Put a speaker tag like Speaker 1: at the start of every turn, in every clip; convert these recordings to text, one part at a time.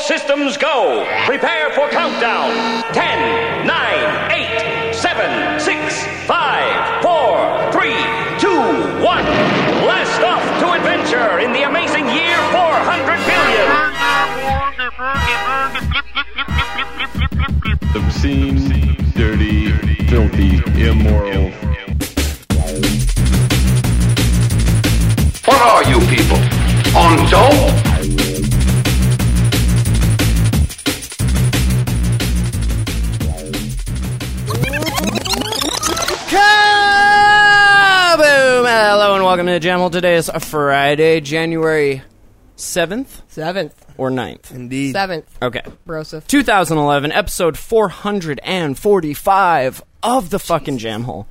Speaker 1: systems go. Prepare for countdown. 10, 9, 8, 7, 6, 5, 4, 3, 2, 1. Blast off to adventure in the amazing year 400 billion.
Speaker 2: Obscene, dirty, filthy, immoral.
Speaker 3: What are you people? On dope?
Speaker 4: Kaboom! Hello and welcome to the Jam Hole. Today is Friday, January 7th?
Speaker 5: 7th.
Speaker 4: Or 9th?
Speaker 6: Indeed.
Speaker 5: 7th.
Speaker 4: Okay.
Speaker 5: Broseph.
Speaker 4: 2011, episode 445 of the fucking Jam Hole.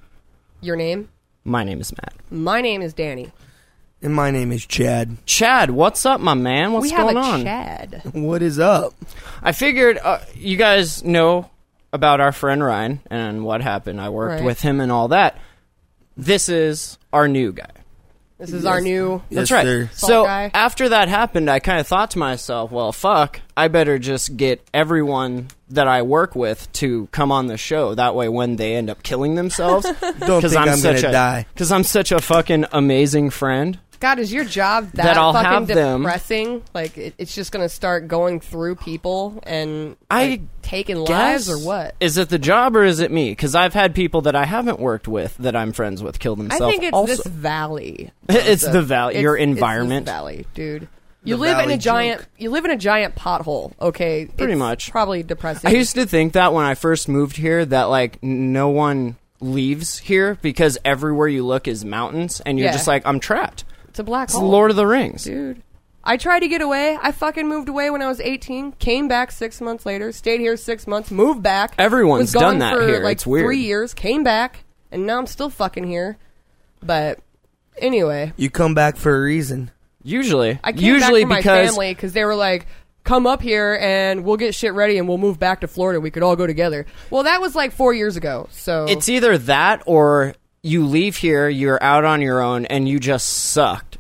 Speaker 5: Your name?
Speaker 4: My name is Matt.
Speaker 5: My name is Danny.
Speaker 6: And my name is Chad.
Speaker 4: Chad, what's up, my man? What's going on?
Speaker 5: We have a Chad.
Speaker 6: What is up?
Speaker 4: I figured you guys know about our friend Ryan and what happened. I worked with him and all that. This is our new guy.
Speaker 5: This is our new...
Speaker 4: That's
Speaker 6: Yes,
Speaker 4: right.
Speaker 6: sir.
Speaker 4: So
Speaker 5: guy.
Speaker 4: after that happened, I kind of thought to myself, well, fuck, I better just get everyone that I work with to come on the show. That way when they end up killing themselves...
Speaker 6: Don't think I'm going to die.
Speaker 4: Because I'm such a fucking amazing friend.
Speaker 5: God, is your job
Speaker 4: That I'll
Speaker 5: fucking
Speaker 4: have them-
Speaker 5: depressing? Like, it's just going to start going through people and
Speaker 4: I
Speaker 5: taking lives or what?
Speaker 4: Is it the job or is it me? Because I've had people that I haven't worked with that I'm friends with kill
Speaker 5: I
Speaker 4: themselves.
Speaker 5: think it's
Speaker 4: also.
Speaker 5: this valley.
Speaker 4: It's the valley, your
Speaker 5: It's
Speaker 4: environment.
Speaker 5: this valley, dude. You
Speaker 6: The
Speaker 5: live in
Speaker 6: valley
Speaker 5: a giant.
Speaker 6: junk.
Speaker 5: You live in a giant pothole. Okay,
Speaker 4: Pretty
Speaker 5: It's
Speaker 4: much.
Speaker 5: Probably depressing.
Speaker 4: I used to think that when I first moved here, that like no one leaves here because everywhere you look is mountains, and you're
Speaker 5: Yeah.
Speaker 4: just like, I'm trapped.
Speaker 5: It's a black
Speaker 4: It's
Speaker 5: hole.
Speaker 4: Lord of the Rings.
Speaker 5: Dude. I tried to get away. I fucking moved away when I was 18. Came back 6 months later. Stayed here 6 months. Moved back.
Speaker 4: Everyone's
Speaker 5: was gone
Speaker 4: done that
Speaker 5: for
Speaker 4: here.
Speaker 5: Like
Speaker 4: It's weird.
Speaker 5: 3 years. Came back, and now I'm still fucking here. But anyway,
Speaker 6: You come back for a reason.
Speaker 4: Usually,
Speaker 5: I came back for my
Speaker 4: because
Speaker 5: family because they were like, "Come up here and we'll get shit ready and we'll move back to Florida. We could all go together." Well, that was like 4 years ago. So
Speaker 4: it's either that or you leave here, you're out on your own, and you just sucked,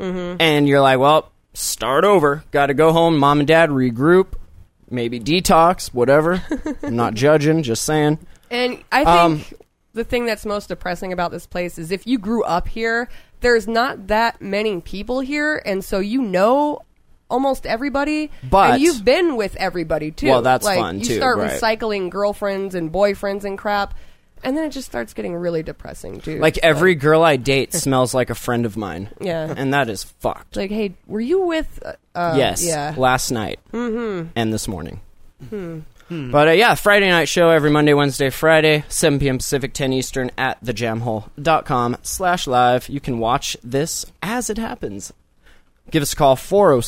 Speaker 4: and you're like, well, start over. Got to go home. Mom and Dad regroup, maybe detox, whatever. I'm not judging, just saying.
Speaker 5: And I think the thing that's most depressing about this place is if you grew up here, there's not that many people here, and so you know almost everybody.
Speaker 4: But-
Speaker 5: and you've been with everybody too.
Speaker 4: Well, that's
Speaker 5: like,
Speaker 4: fun,
Speaker 5: you
Speaker 4: too,
Speaker 5: start
Speaker 4: right.
Speaker 5: recycling girlfriends and boyfriends and crap, and then it just starts getting really depressing, dude.
Speaker 4: Like every girl I date smells like a friend of mine.
Speaker 5: Yeah.
Speaker 4: And that is fucked.
Speaker 5: like, hey, were you with?
Speaker 4: Yes.
Speaker 5: Yeah.
Speaker 4: Last night. Mm-hmm. And this morning. But yeah, Friday night show every Monday, Wednesday, Friday, 7 p.m. Pacific, 10 Eastern at thejamhole.com/live. You can watch this as it happens. Give us a call,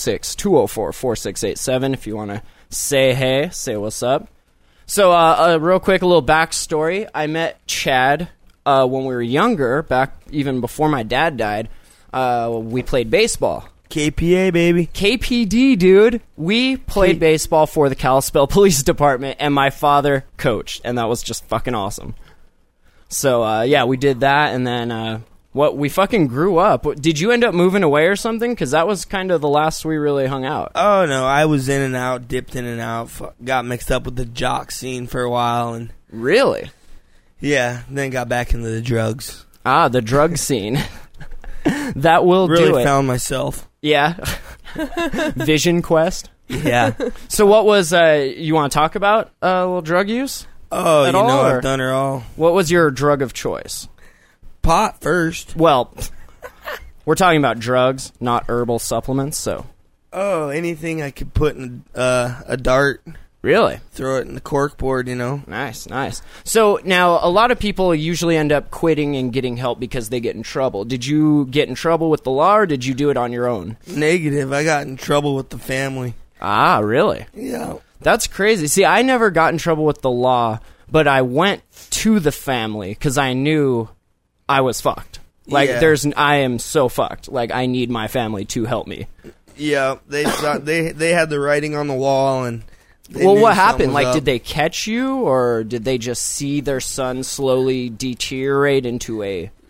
Speaker 4: 406-204-4687 if you want to say hey, say what's up. So real quick, a little backstory. I met Chad when we were younger, back even before my dad died. We played baseball.
Speaker 6: KPA, baby.
Speaker 4: KPD, dude. We played baseball for the Kalispell Police Department, and my father coached, and that was just fucking awesome. So, yeah, we did that, and then, we fucking grew up. Did you end up moving away or something? Because that was kind of the last we really hung out.
Speaker 6: Oh, no. I was in and out, dipped in and out. Got mixed up with the jock scene for a while. And
Speaker 4: Really?
Speaker 6: yeah, then got back into the drugs.
Speaker 4: Ah, the drug scene. That will do
Speaker 6: Really
Speaker 4: it.
Speaker 6: found myself.
Speaker 4: Yeah. Vision Quest.
Speaker 6: Yeah.
Speaker 4: So what was, you want to talk about a little drug use?
Speaker 6: Oh,
Speaker 4: At
Speaker 6: you know,
Speaker 4: all, or-
Speaker 6: I've done her all.
Speaker 4: What was your drug of choice?
Speaker 6: Pot first.
Speaker 4: Well, we're talking about drugs, not herbal supplements, so.
Speaker 6: Oh, anything I could put in a dart,
Speaker 4: Really?
Speaker 6: throw it in the cork board, you know.
Speaker 4: Nice, nice. So now a lot of people usually end up quitting and getting help because they get in trouble. Did you get in trouble with the law or did you do it on your own?
Speaker 6: Negative. I got in trouble with the family.
Speaker 4: Ah, really?
Speaker 6: Yeah.
Speaker 4: That's crazy. See, I never got in trouble with the law, but I went to the family because I knew I was fucked. Like,
Speaker 6: Yeah.
Speaker 4: I am so fucked. Like, I need my family to help me.
Speaker 6: Yeah, they thought they had the writing on the wall, and they
Speaker 4: Well,
Speaker 6: knew
Speaker 4: what
Speaker 6: something
Speaker 4: happened?
Speaker 6: was
Speaker 4: Like,
Speaker 6: up.
Speaker 4: did they catch you, or did they just see their son slowly deteriorate into a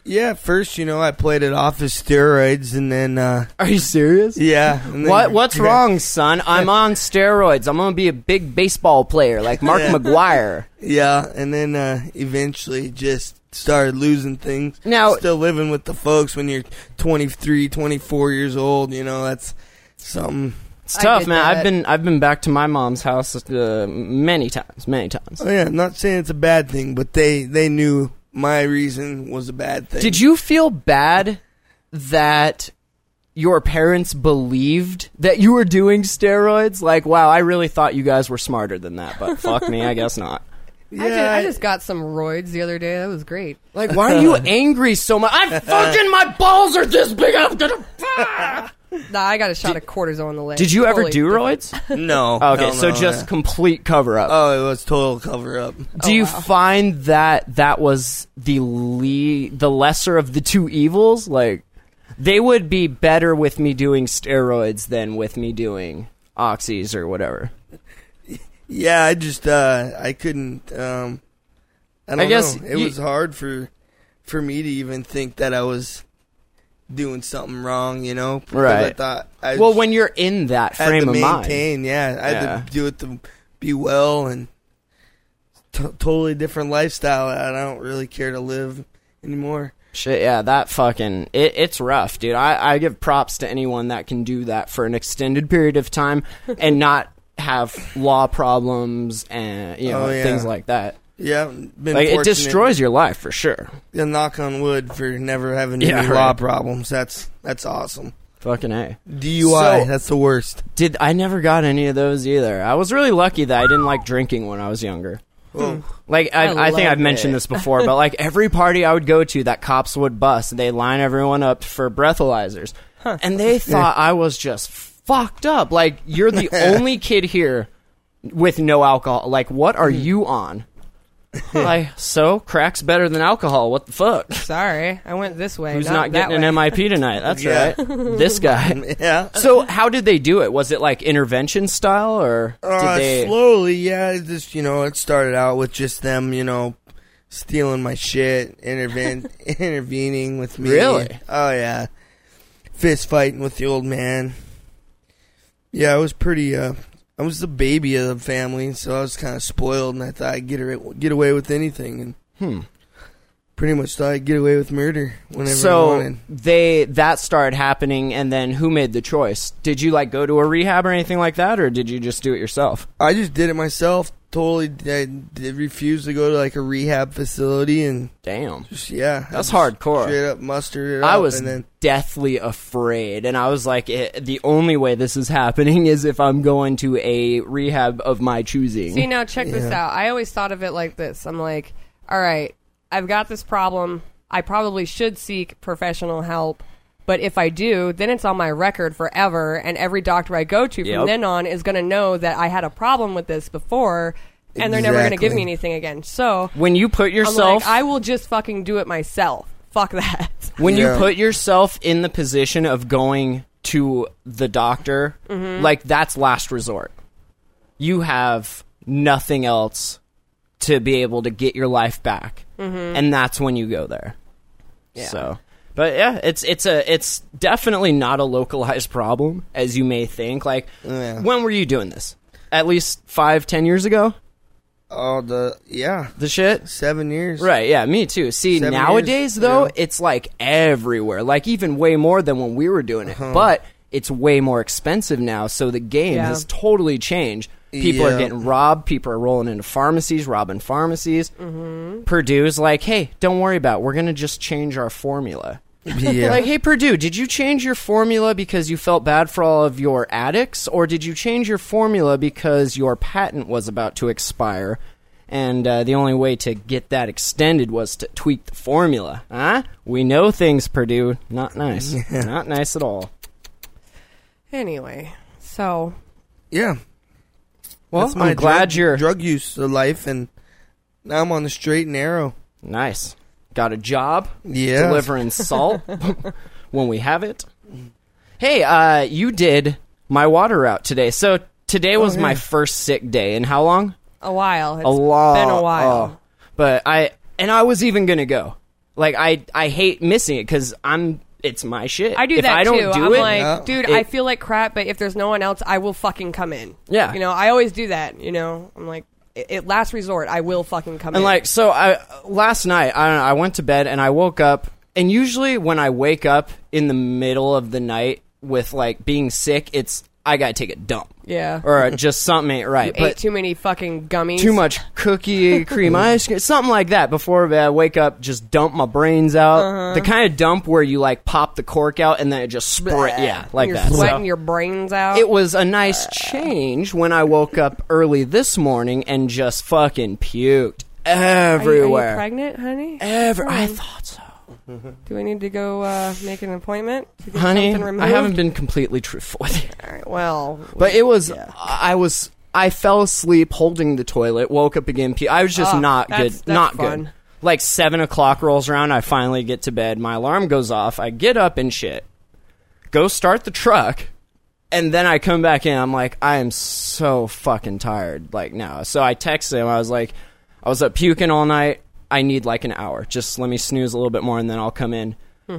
Speaker 6: Yeah, at first, I played it off as steroids, and then,
Speaker 4: Are you serious?
Speaker 6: yeah. And then,
Speaker 4: What's wrong, son? I'm on steroids. I'm gonna be a big baseball player like Mark McGuire.
Speaker 6: Yeah, and then eventually just started losing things.
Speaker 4: Now-
Speaker 6: still living with the folks when you're 23, 24 years old, that's something.
Speaker 4: It's
Speaker 5: I
Speaker 4: tough,
Speaker 5: get
Speaker 4: man.
Speaker 5: that.
Speaker 4: I've been back to my mom's house many times.
Speaker 6: Oh, yeah, I'm not saying it's a bad thing, but they knew my reason was a bad thing.
Speaker 4: Did you feel bad that your parents believed that you were doing steroids? Like, wow, I really thought you guys were smarter than that, but fuck me, I guess not.
Speaker 6: Yeah,
Speaker 5: I just got some roids the other day. That was great.
Speaker 4: Like, why are you angry so much? My balls are this big. I'm gonna.
Speaker 5: Nah, I got a shot of cortisone in the leg.
Speaker 4: Did you ever
Speaker 5: Totally
Speaker 4: do
Speaker 5: different.
Speaker 4: roids?
Speaker 6: No.
Speaker 4: Okay,
Speaker 6: hell
Speaker 4: so
Speaker 6: no,
Speaker 4: just
Speaker 6: yeah.
Speaker 4: complete cover up.
Speaker 6: Oh, it was total cover up.
Speaker 4: Do you find that was the lesser of the two evils? Like, they would be better with me doing steroids than with me doing oxys or whatever.
Speaker 6: Yeah, I just I couldn't. I don't
Speaker 4: guess
Speaker 6: know. It was hard for me to even think that I was doing something wrong, because
Speaker 4: Right.
Speaker 6: I thought I
Speaker 4: Well, when you're in that
Speaker 6: had
Speaker 4: frame
Speaker 6: to
Speaker 4: of mind.
Speaker 6: maintain. Yeah, I had
Speaker 4: Yeah.
Speaker 6: to do it to be well and totally different lifestyle that I don't really care to live anymore.
Speaker 4: Shit, yeah, that fucking it's rough, dude. I give props to anyone that can do that for an extended period of time and not have law problems and
Speaker 6: Oh, yeah.
Speaker 4: things like that.
Speaker 6: Yeah, been
Speaker 4: Like, it
Speaker 6: fortunate.
Speaker 4: destroys your life for sure.
Speaker 6: Yeah, knock on wood for never having
Speaker 4: Yeah,
Speaker 6: any
Speaker 4: right.
Speaker 6: law problems. That's awesome.
Speaker 4: Fucking A.
Speaker 6: DUI,
Speaker 4: So-
Speaker 6: that's the worst.
Speaker 4: I never got any of those either. I was really lucky that I didn't like drinking when I was younger. Like, I think
Speaker 5: love
Speaker 4: I've mentioned
Speaker 5: it.
Speaker 4: this before, but like every party I would go to that cops would bust, they'd line everyone up for breathalyzers. And they thought I was just fucked up. Like, you're the only kid here with no alcohol. Like, what are you on? Like, so crack's better than alcohol. What the fuck?
Speaker 5: Sorry, I went this way.
Speaker 4: Who's not
Speaker 5: that
Speaker 4: getting
Speaker 5: way.
Speaker 4: an MIP tonight? That's
Speaker 6: Yeah.
Speaker 4: right. This guy.
Speaker 6: Yeah.
Speaker 4: So how did they do it? Was it like intervention style, or did they?
Speaker 6: Slowly, yeah. It just, it started out with just them, stealing my shit, intervening with me.
Speaker 4: Really?
Speaker 6: Oh, yeah. Fist fighting with the old man. Yeah, I was pretty, I was the baby of the family, so I was kind of spoiled, and I thought I'd get away with anything, and pretty much thought I'd get away with murder whenever I
Speaker 4: So
Speaker 6: wanted.
Speaker 4: that started happening, and then who made the choice? Did you like go to a rehab or anything like that, or did you just do it yourself?
Speaker 6: I just did it myself. Totally, I refused to go to like a rehab facility, and
Speaker 4: Damn.
Speaker 6: just that's
Speaker 4: That's hardcore.
Speaker 6: Straight up mustered it
Speaker 4: I
Speaker 6: up,
Speaker 4: was
Speaker 6: and then
Speaker 4: deathly afraid, and I was like, the only way this is happening is if I'm going to a rehab of my choosing.
Speaker 5: See, now check this out. I always thought of it like this. I'm like, all right, I've got this problem. I probably should seek professional help. But if I do, then it's on my record forever, and every doctor I go to from
Speaker 4: Yep.
Speaker 5: then on is going to know that I had a problem with this before, and they're never going to give
Speaker 6: Exactly.
Speaker 5: me anything again. So
Speaker 4: When you put
Speaker 5: I'm
Speaker 4: yourself,
Speaker 5: like, I will just fucking do it myself. Fuck that.
Speaker 4: when you
Speaker 6: Yeah.
Speaker 4: put yourself in the position of going to the doctor, like, that's last resort. You have nothing else to be able to get your life back, and that's when you go there.
Speaker 5: Yeah.
Speaker 4: So, but yeah, it's definitely not a localized problem as you may think. Like,
Speaker 6: Yeah.
Speaker 4: when were you doing this? At least 5-10 years ago. The shit.
Speaker 6: 7 years.
Speaker 4: Right, yeah, me too. See,
Speaker 6: 7
Speaker 4: nowadays,
Speaker 6: years,
Speaker 4: though,
Speaker 6: yeah.
Speaker 4: it's like everywhere. Like, even way more than when we were doing it. But it's way more expensive now, so the game
Speaker 5: Yeah.
Speaker 4: has totally changed. People are
Speaker 6: Yeah.
Speaker 4: getting robbed. People are rolling into pharmacies, robbing pharmacies. Purdue's like, hey, don't worry about it. We're going to just change our formula.
Speaker 6: Yeah.
Speaker 4: Like, hey, Purdue, did you change your formula because you felt bad for all of your addicts? Or did you change your formula because your patent was about to expire? And the only way to get that extended was to tweak the formula. Huh? We know things, Purdue. Not nice. Not nice at all.
Speaker 5: Anyway, so
Speaker 6: Yeah.
Speaker 4: Well,
Speaker 6: That's my
Speaker 4: I'm glad you're...
Speaker 6: drug use of life, and now I'm on the straight and narrow.
Speaker 4: Nice. Got a job?
Speaker 6: Yeah.
Speaker 4: Delivering salt when we have it. Hey, you did my water route today. So today was my first sick day. And how long?
Speaker 5: a while. It's
Speaker 4: A lot.
Speaker 5: been a while.
Speaker 4: But I was even going to go. Like I hate missing it because it's my shit.
Speaker 5: I do
Speaker 4: if
Speaker 5: that
Speaker 4: I don't
Speaker 5: too.
Speaker 4: do
Speaker 5: I'm
Speaker 4: it,
Speaker 5: like, dude, I feel like crap, but if there's no one else, I will fucking come in.
Speaker 4: Yeah.
Speaker 5: You know, I always do that, you know. I'm like, at last resort, I will fucking come in.
Speaker 4: And like, so last night, I don't know, I went to bed and I woke up, and usually when I wake up in the middle of the night with like being sick, it's I gotta take a dump.
Speaker 5: Yeah.
Speaker 4: Or just something ain't right.
Speaker 5: Ate too many fucking gummies.
Speaker 4: Too much cookie cream ice cream, something like that. Before I wake up, just dump my brains out. The kind of dump where you like pop the cork out and then it just spray. Yeah, like
Speaker 5: You're
Speaker 4: that.
Speaker 5: sweating
Speaker 4: So
Speaker 5: your brains out.
Speaker 4: it was a nice change when I woke up early this morning and just fucking puked everywhere.
Speaker 5: Are you pregnant, honey?
Speaker 4: I thought so.
Speaker 5: Do we need to go make an appointment to get
Speaker 4: Honey,
Speaker 5: something removed?
Speaker 4: I haven't been completely truthful with you.
Speaker 5: All right, well,
Speaker 4: But it was, I fell asleep holding the toilet, woke up again. I was just not good.
Speaker 5: that's
Speaker 4: Not
Speaker 5: fun.
Speaker 4: good. Like 7 o'clock rolls around, I finally get to bed. My alarm goes off. I get up and shit. Go start the truck. And then I come back in. I'm like, I am so fucking tired. Like, now. So I texted him. I was like, I was up puking all night. I need like an hour. Just let me snooze a little bit more and then I'll come in.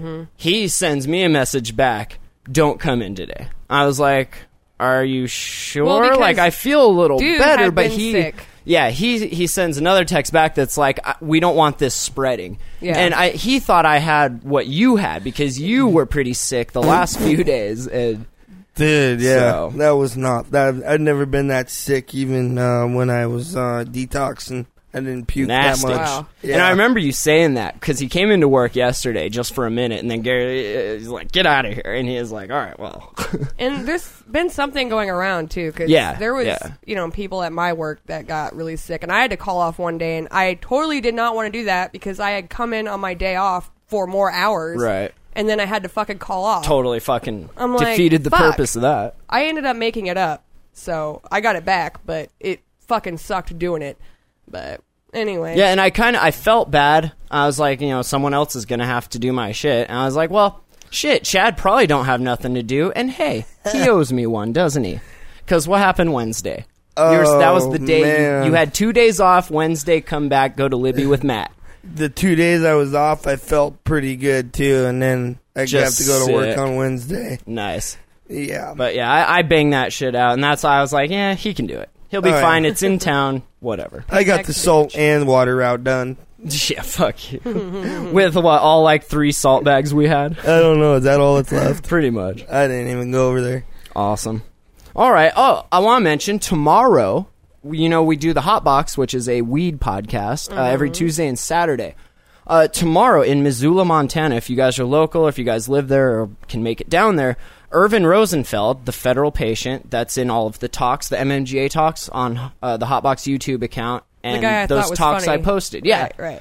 Speaker 4: He sends me a message back. Don't come in today. I was like, are you sure?
Speaker 5: Well, because
Speaker 4: like, I feel a little
Speaker 5: dude
Speaker 4: better,
Speaker 5: had
Speaker 4: but
Speaker 5: been
Speaker 4: he...
Speaker 5: sick.
Speaker 4: Yeah, he sends another text back that's like, we don't want this spreading.
Speaker 5: Yeah.
Speaker 4: And he thought I had what you had because you were pretty sick the last few days. And
Speaker 6: Dude, yeah,
Speaker 4: So-
Speaker 6: that was not that. I'd never been that sick, even when I was detoxing. I didn't puke
Speaker 4: nasty.
Speaker 6: that much.
Speaker 5: Wow.
Speaker 6: Yeah.
Speaker 4: And I remember you saying that because he came into work yesterday just for a minute, and then Gary is like, "Get out of here," and he was like, "All right, well."
Speaker 5: And there's been something going around too, because there was people at my work that got really sick, and I had to call off one day, and I totally did not want to do that because I had come in on my day off for more hours,
Speaker 4: Right.
Speaker 5: And then I had to fucking call off.
Speaker 4: Totally fucking
Speaker 5: I'm like,
Speaker 4: defeated the
Speaker 5: fuck.
Speaker 4: purpose of that.
Speaker 5: I ended up making it up, so I got it back, but it fucking sucked doing it. But anyway,
Speaker 4: Yeah, and I felt bad. I was like, someone else is gonna have to do my shit, and I was like, well, shit, Chad probably don't have nothing to do, and hey, he owes me one, doesn't he? Because what happened Wednesday? That was the day
Speaker 6: man.
Speaker 4: you had 2 days off. Wednesday, come back, go to Libby with Matt.
Speaker 6: The 2 days I was off, I felt pretty good too, and then I
Speaker 4: Just
Speaker 6: have to go to work
Speaker 4: sick.
Speaker 6: on Wednesday.
Speaker 4: Nice.
Speaker 6: Yeah,
Speaker 4: But yeah, I banged that shit out, and that's why I was like, yeah, he can do it. He'll be
Speaker 6: Oh, yeah.
Speaker 4: fine. It's in town. Whatever.
Speaker 6: I got the salt and water route done.
Speaker 4: Yeah, fuck you. With what, all like 3 salt bags we had?
Speaker 6: I don't know. Is that all that's left?
Speaker 4: Pretty much.
Speaker 6: I didn't even go over there.
Speaker 4: Awesome. All right. Oh, I want to mention tomorrow, we do the Hot Box, which is a weed podcast every Tuesday and Saturday. Tomorrow in Missoula, Montana, if you guys are local, if you guys live there or can make it down there, Irvin Rosenfeld, the federal patient that's in all of the talks, the MMGA talks on the Hotbox YouTube account, and
Speaker 5: guy I
Speaker 4: those
Speaker 5: thought was
Speaker 4: talks
Speaker 5: funny.
Speaker 4: I posted. Yeah,
Speaker 5: Right.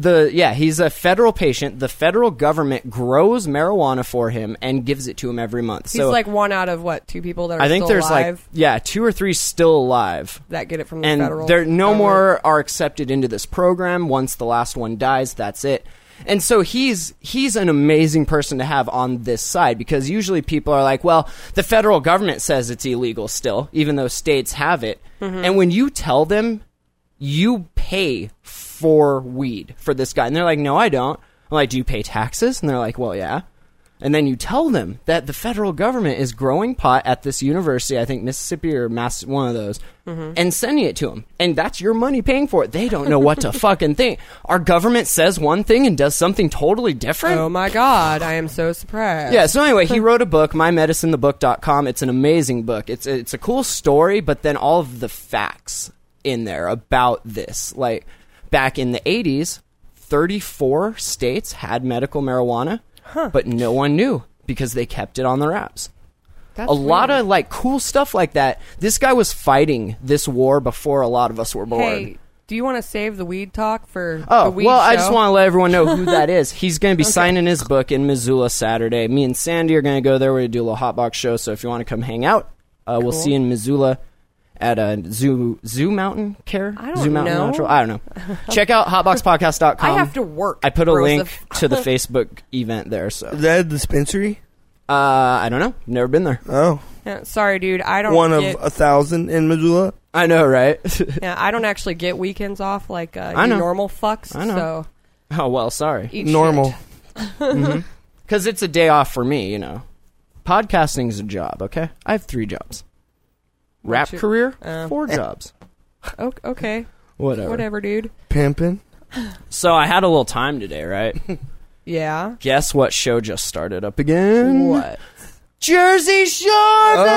Speaker 4: He's a federal patient. The federal government grows marijuana for him and gives it to him every month.
Speaker 5: he's
Speaker 4: So
Speaker 5: like one out of 2 people that are
Speaker 4: I think
Speaker 5: still
Speaker 4: there's
Speaker 5: alive
Speaker 4: 2 or 3 still alive.
Speaker 5: that get it from the
Speaker 4: And
Speaker 5: federal.
Speaker 4: there no
Speaker 5: government.
Speaker 4: more are accepted into this program. Once the last one dies, that's it. And so he's an amazing person to have on this side, because usually people are like, well, the federal government says it's illegal still, even though states have it. And when you tell them you pay for weed for this guy, and they're like, no, I don't. I'm like, do you pay taxes? And they're like, well, yeah. And then you tell them that the federal government is growing pot at this university, I think Mississippi or one of those, and sending it to them. And that's your money paying for it. They don't know what to fucking think. Our government says one thing and does something totally different.
Speaker 5: Oh my god, I am so surprised.
Speaker 4: Yeah, so anyway, he wrote a book, MyMedicineTheBook.com. It's an amazing book. It's a cool story, but then all of the facts in there about this. Like, back in the 80s, 34 states had medical marijuana. But no one knew because they kept it on the wraps.
Speaker 5: That's
Speaker 4: a lot
Speaker 5: weird.
Speaker 4: of cool stuff like that. This guy was fighting this war before a lot of us were born.
Speaker 5: Hey, do you want to save the weed talk for the
Speaker 4: Oh,
Speaker 5: weed
Speaker 4: well,
Speaker 5: show?
Speaker 4: I just want to let everyone know who that is. He's going to be signing his book in Missoula Saturday. Me and Sandy are going to go there. We're going to do a little Hotbox show. So if you want to come hang out, we'll see you in Missoula at Zoo Mountain Care?
Speaker 5: I don't
Speaker 4: Zoo Mountain
Speaker 5: know.
Speaker 4: Natural? I don't know. Check out hotboxpodcast.com.
Speaker 5: I have to work.
Speaker 4: I put a link
Speaker 5: Joseph.
Speaker 4: to the Facebook event there. So
Speaker 6: Is that a dispensary?
Speaker 4: I don't know. Never been there.
Speaker 6: Oh,
Speaker 5: Yeah, sorry, dude. I don't.
Speaker 6: one of
Speaker 5: get,
Speaker 6: 1,000 in Missoula.
Speaker 4: I know, right?
Speaker 5: Yeah, I don't actually get weekends off like
Speaker 4: I know.
Speaker 5: normal fucks.
Speaker 4: I know.
Speaker 5: So
Speaker 4: Oh, well, sorry.
Speaker 5: Eat
Speaker 6: Normal.
Speaker 5: shit.
Speaker 4: Because it's a day off for me, you know. Podcasting's a job, okay? I have 3 jobs. Rap
Speaker 5: your-
Speaker 4: career, 4 jobs.
Speaker 5: Okay.
Speaker 4: Whatever.
Speaker 5: Dude.
Speaker 6: Pimping.
Speaker 4: So I had a little time today, right?
Speaker 5: Yeah.
Speaker 4: Guess what show just started up again?
Speaker 5: What?
Speaker 4: Jersey Shore!
Speaker 6: Oh.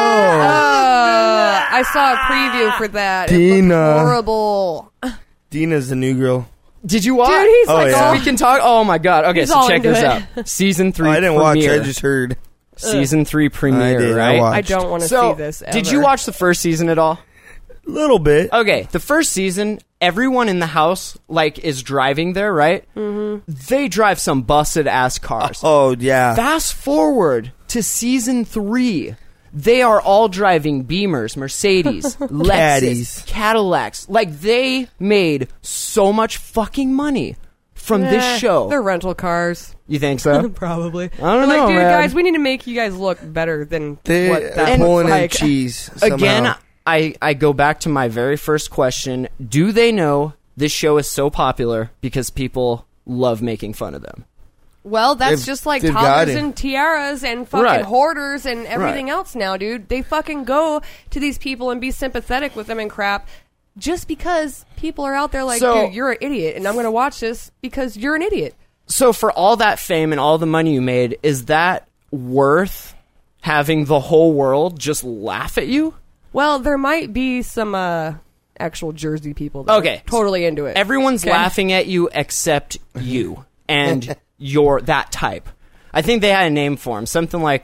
Speaker 5: I saw a preview for that. It
Speaker 6: Dina.
Speaker 5: looked horrible.
Speaker 6: Dina's the new girl.
Speaker 4: Did you watch?
Speaker 5: Dude, he's
Speaker 6: Oh,
Speaker 5: like,
Speaker 6: yeah.
Speaker 5: all,
Speaker 4: We can talk. Oh my god. Okay,
Speaker 5: He's
Speaker 4: so
Speaker 5: all
Speaker 4: check
Speaker 5: into
Speaker 4: this
Speaker 5: it.
Speaker 4: out. Season 3
Speaker 6: I didn't
Speaker 4: premiere.
Speaker 6: watch. I just heard.
Speaker 4: Season 3 premiere,
Speaker 6: I did, I
Speaker 4: right?
Speaker 6: watched.
Speaker 5: I don't want to
Speaker 4: So,
Speaker 5: see this ever.
Speaker 4: did you watch the first season at all?
Speaker 6: A little bit.
Speaker 4: Okay, the first season, everyone in the house like is driving there, right? Mm-hmm. They drive some busted ass cars.
Speaker 6: Oh yeah.
Speaker 4: Fast forward to season 3. They are all driving Beamers, Mercedes, Lexus,
Speaker 6: Caddies.
Speaker 4: Cadillacs. Like, they made so much fucking money from this show.
Speaker 5: They're rental cars.
Speaker 4: You think so?
Speaker 5: Probably.
Speaker 4: I don't
Speaker 5: They're
Speaker 4: know,
Speaker 5: like, dude,
Speaker 4: man.
Speaker 5: guys, we need to make you guys look better than
Speaker 6: They're
Speaker 5: what that
Speaker 6: pulling
Speaker 5: looks
Speaker 6: in
Speaker 5: like.
Speaker 6: cheese. Somehow.
Speaker 4: Again, I go back to my very first question. Do they know this show is so popular because people love making fun of them?
Speaker 5: Well, that's
Speaker 6: They've-
Speaker 5: just like
Speaker 6: they've got
Speaker 5: toddlers
Speaker 6: it.
Speaker 5: and tiaras and fucking
Speaker 4: Right.
Speaker 5: hoarders and everything
Speaker 4: Right.
Speaker 5: else now, dude. They fucking go to these people and be sympathetic with them and crap just because people are out there like,
Speaker 4: So-
Speaker 5: dude, you're an idiot, and I'm going to watch this because you're an idiot.
Speaker 4: So for all that fame and all the money you made, is that worth having the whole world just laugh at you?
Speaker 5: Well, there might be some actual Jersey people that
Speaker 4: Okay.
Speaker 5: are totally into it.
Speaker 4: Everyone's
Speaker 5: Okay?
Speaker 4: laughing at you except you and you're that type. I think they had a name for him, something like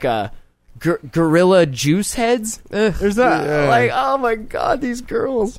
Speaker 4: gorilla juice heads. There's that. Like, oh my god, these girls,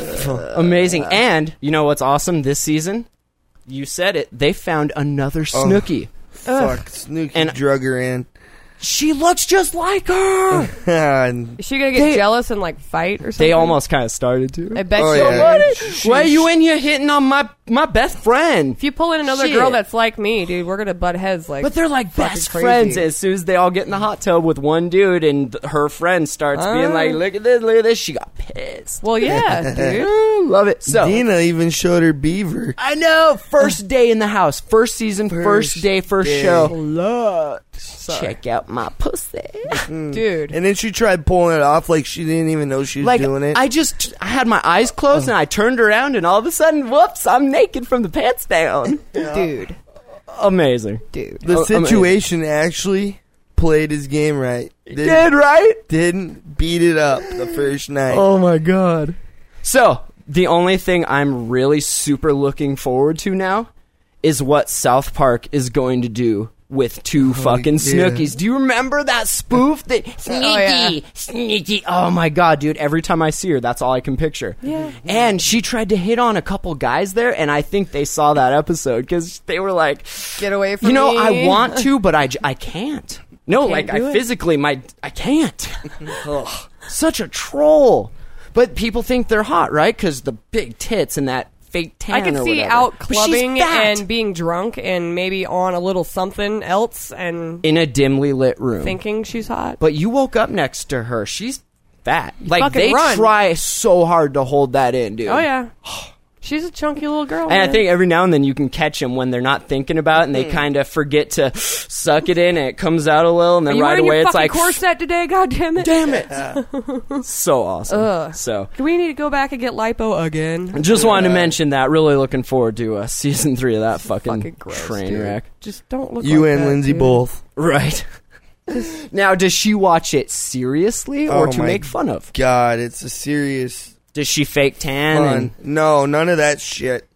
Speaker 4: amazing. And you know what's awesome this season? You said it. They found another Snooki.
Speaker 6: Fuck, Snooki
Speaker 4: And-
Speaker 6: drug her in.
Speaker 4: She looks just like her.
Speaker 6: And
Speaker 5: Is she going to get
Speaker 4: They-
Speaker 5: jealous and like fight or something?
Speaker 4: They almost kind of started to.
Speaker 5: I bet
Speaker 6: Oh,
Speaker 5: she
Speaker 6: yeah.
Speaker 5: would.
Speaker 4: Why are you in here hitting on my best friend?
Speaker 5: If you pull in another
Speaker 4: Shit.
Speaker 5: girl that's like me, dude, we're going to butt heads like.
Speaker 4: But they're like
Speaker 5: fucking
Speaker 4: best
Speaker 5: crazy.
Speaker 4: friends as soon as they all get in the hot tub with one dude and her friend starts being like, look at this. She got pissed.
Speaker 5: Well, yeah, dude.
Speaker 4: Love it. So,
Speaker 6: Dina even showed her beaver.
Speaker 4: I know. First day in the house. First season, first day, first
Speaker 6: day.
Speaker 4: show. Check out my pussy.
Speaker 5: Dude.
Speaker 6: And then she tried pulling it off like she didn't even know she was
Speaker 4: Like,
Speaker 6: doing it.
Speaker 4: I had my eyes closed and I turned around and all of a sudden, whoops, I'm naked from the pants down.
Speaker 5: Dude.
Speaker 4: Amazing.
Speaker 5: Dude.
Speaker 6: the
Speaker 4: amazing.
Speaker 6: situation actually played his game right.
Speaker 4: Did right?
Speaker 6: Didn't beat it up the first night.
Speaker 4: Oh my god. So, the only thing I'm really super looking forward to now is what South Park is going to do with two fucking
Speaker 6: yeah.
Speaker 4: Snookies. Do you remember that spoof? That Sneaky, Sneaky. Oh my god, dude. Every time I see her, that's all I can picture.
Speaker 5: Yeah.
Speaker 4: And she tried to hit on a couple guys there, and I think they saw that episode because they were like,
Speaker 5: Get away from
Speaker 4: you know,
Speaker 5: me.
Speaker 4: I want to, but I can't. No, like,
Speaker 5: do
Speaker 4: I
Speaker 5: it.
Speaker 4: physically, I can't. Ugh, such a troll. But people think they're hot, right? Because the big tits and that fake tan
Speaker 5: I can
Speaker 4: or
Speaker 5: see
Speaker 4: whatever.
Speaker 5: out
Speaker 4: But she's
Speaker 5: clubbing
Speaker 4: fat.
Speaker 5: and being drunk and maybe on a little something else and
Speaker 4: in a dimly lit room.
Speaker 5: thinking she's hot.
Speaker 4: But you woke up next to her. She's fat. Like,
Speaker 5: fucking
Speaker 4: they
Speaker 5: run.
Speaker 4: try so hard to hold that in, dude.
Speaker 5: Oh, yeah. She's a chunky little girl.
Speaker 4: And I
Speaker 5: man.
Speaker 4: think every now and then you can catch them when they're not thinking about it and they kind of forget to suck it in and it comes out a little and
Speaker 5: Are
Speaker 4: then
Speaker 5: you
Speaker 4: right
Speaker 5: wearing
Speaker 4: away
Speaker 5: your
Speaker 4: it's
Speaker 5: fucking
Speaker 4: like,
Speaker 5: corset today? God damn it.
Speaker 4: damn it. So awesome.
Speaker 5: Ugh.
Speaker 4: So,
Speaker 5: Do we need to go back and get lipo again?
Speaker 4: just wanted to mention that. Really looking forward to season 3 of that fucking
Speaker 5: gross,
Speaker 4: train
Speaker 5: dude.
Speaker 4: wreck.
Speaker 5: Just don't look
Speaker 6: You
Speaker 5: like
Speaker 6: and
Speaker 5: that,
Speaker 6: Lindsay
Speaker 5: dude.
Speaker 6: both.
Speaker 4: Right. Now, does she watch it seriously or
Speaker 6: Oh
Speaker 4: to
Speaker 6: my
Speaker 4: make fun of?
Speaker 6: God, it's a serious
Speaker 4: Does she fake tan?
Speaker 6: fun.
Speaker 4: And
Speaker 6: No, none of that shit.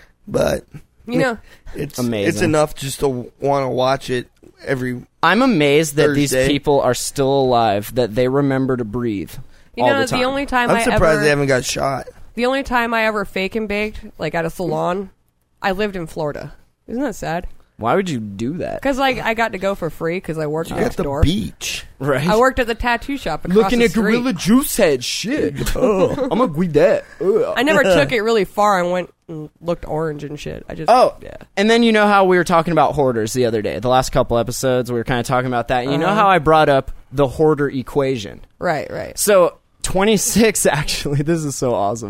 Speaker 6: But
Speaker 5: You know,
Speaker 6: it's
Speaker 4: Amazing.
Speaker 6: It's enough just to want to watch it every.
Speaker 4: I'm amazed that these
Speaker 6: Thursday.
Speaker 4: people are still alive, that they remember to breathe
Speaker 5: you
Speaker 4: all
Speaker 5: know
Speaker 4: the time.
Speaker 5: the only time
Speaker 6: I'm
Speaker 5: I
Speaker 6: surprised
Speaker 5: ever
Speaker 6: they haven't got shot.
Speaker 5: the only time I ever fake and baked like at a salon, I lived in Florida. Isn't that sad?
Speaker 4: Why would you do that?
Speaker 5: Because like I got to go for free because I worked
Speaker 6: At
Speaker 5: next
Speaker 6: the
Speaker 5: door.
Speaker 6: beach.
Speaker 4: Right.
Speaker 5: I worked at the tattoo shop across
Speaker 4: Looking
Speaker 5: the
Speaker 4: at
Speaker 5: street.
Speaker 4: Gorilla Juice Head. Shit. I'm gonna read that.
Speaker 5: I never took it really far and went and looked orange and shit. I just
Speaker 4: Oh,
Speaker 5: yeah.
Speaker 4: And then you know how we were talking about hoarders the other day. The last couple episodes, we were kind of talking about that. And you know how I brought up the hoarder equation?
Speaker 5: Right.
Speaker 4: So 26, actually, this is so awesome.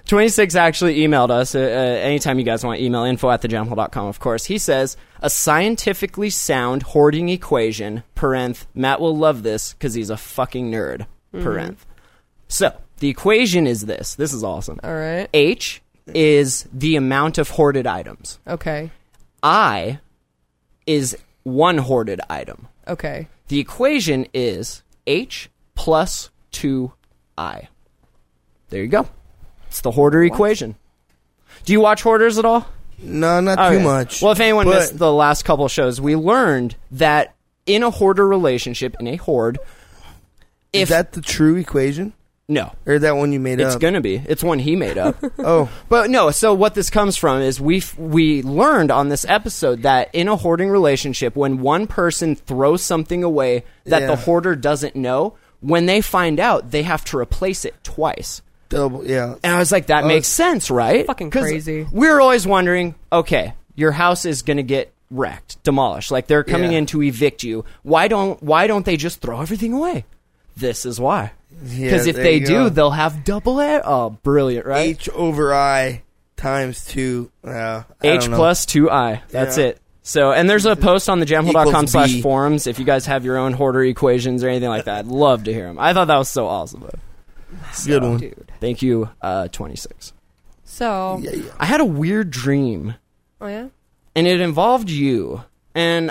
Speaker 4: 26 actually emailed us. Anytime you guys want to email, info@thejamhole.com, of course. He says, a scientifically sound hoarding equation, parenth, Matt will love this because he's a fucking nerd, parenth. So, the equation is this. This is awesome.
Speaker 5: All right.
Speaker 4: H is the amount of hoarded items.
Speaker 5: Okay.
Speaker 4: I is one hoarded item.
Speaker 5: Okay.
Speaker 4: The equation is H plus 2I. There you go. It's the hoarder equation. Do you watch Hoarders at all?
Speaker 6: No, not
Speaker 4: Okay.
Speaker 6: too much.
Speaker 4: Well, if anyone
Speaker 6: But-
Speaker 4: missed the last couple of shows, we learned that in a hoarder relationship, in a hoard,
Speaker 6: is
Speaker 4: if
Speaker 6: that the true equation?
Speaker 4: no,
Speaker 6: Or that one you made
Speaker 4: it's
Speaker 6: up?
Speaker 4: gonna be. It's one he made up.
Speaker 6: Oh,
Speaker 4: But no, so what this comes from is we learned on this episode that in a hoarding relationship, when one person throws something away that the
Speaker 6: Yeah.
Speaker 4: hoarder doesn't know, when they find out, they have to replace it twice.
Speaker 6: double, yeah.
Speaker 4: And I was like, that makes sense, right?
Speaker 5: Fucking
Speaker 4: 'Cause
Speaker 5: crazy.
Speaker 4: We're always wondering, okay, your house is going to get wrecked, demolished. Like they're coming
Speaker 6: Yeah.
Speaker 4: in to evict you. Why don't they just throw everything away? This is why. Because if
Speaker 6: there
Speaker 4: they
Speaker 6: you
Speaker 4: do,
Speaker 6: go.
Speaker 4: they'll have double it. Oh, brilliant, right?
Speaker 6: H over I times 2. I
Speaker 4: H
Speaker 6: don't know.
Speaker 4: plus 2I. That's
Speaker 6: Yeah.
Speaker 4: it. So, and there's a post on the
Speaker 6: Equals
Speaker 4: jamhole.com/forums
Speaker 6: B.
Speaker 4: if you guys have your own hoarder equations or anything like that. I'd love to hear them. I thought that was so awesome.
Speaker 6: Good one.
Speaker 5: Dude.
Speaker 4: Thank you, 26.
Speaker 5: So.
Speaker 6: Yeah, yeah.
Speaker 4: I had a weird dream.
Speaker 5: Oh yeah.
Speaker 4: And it involved you. And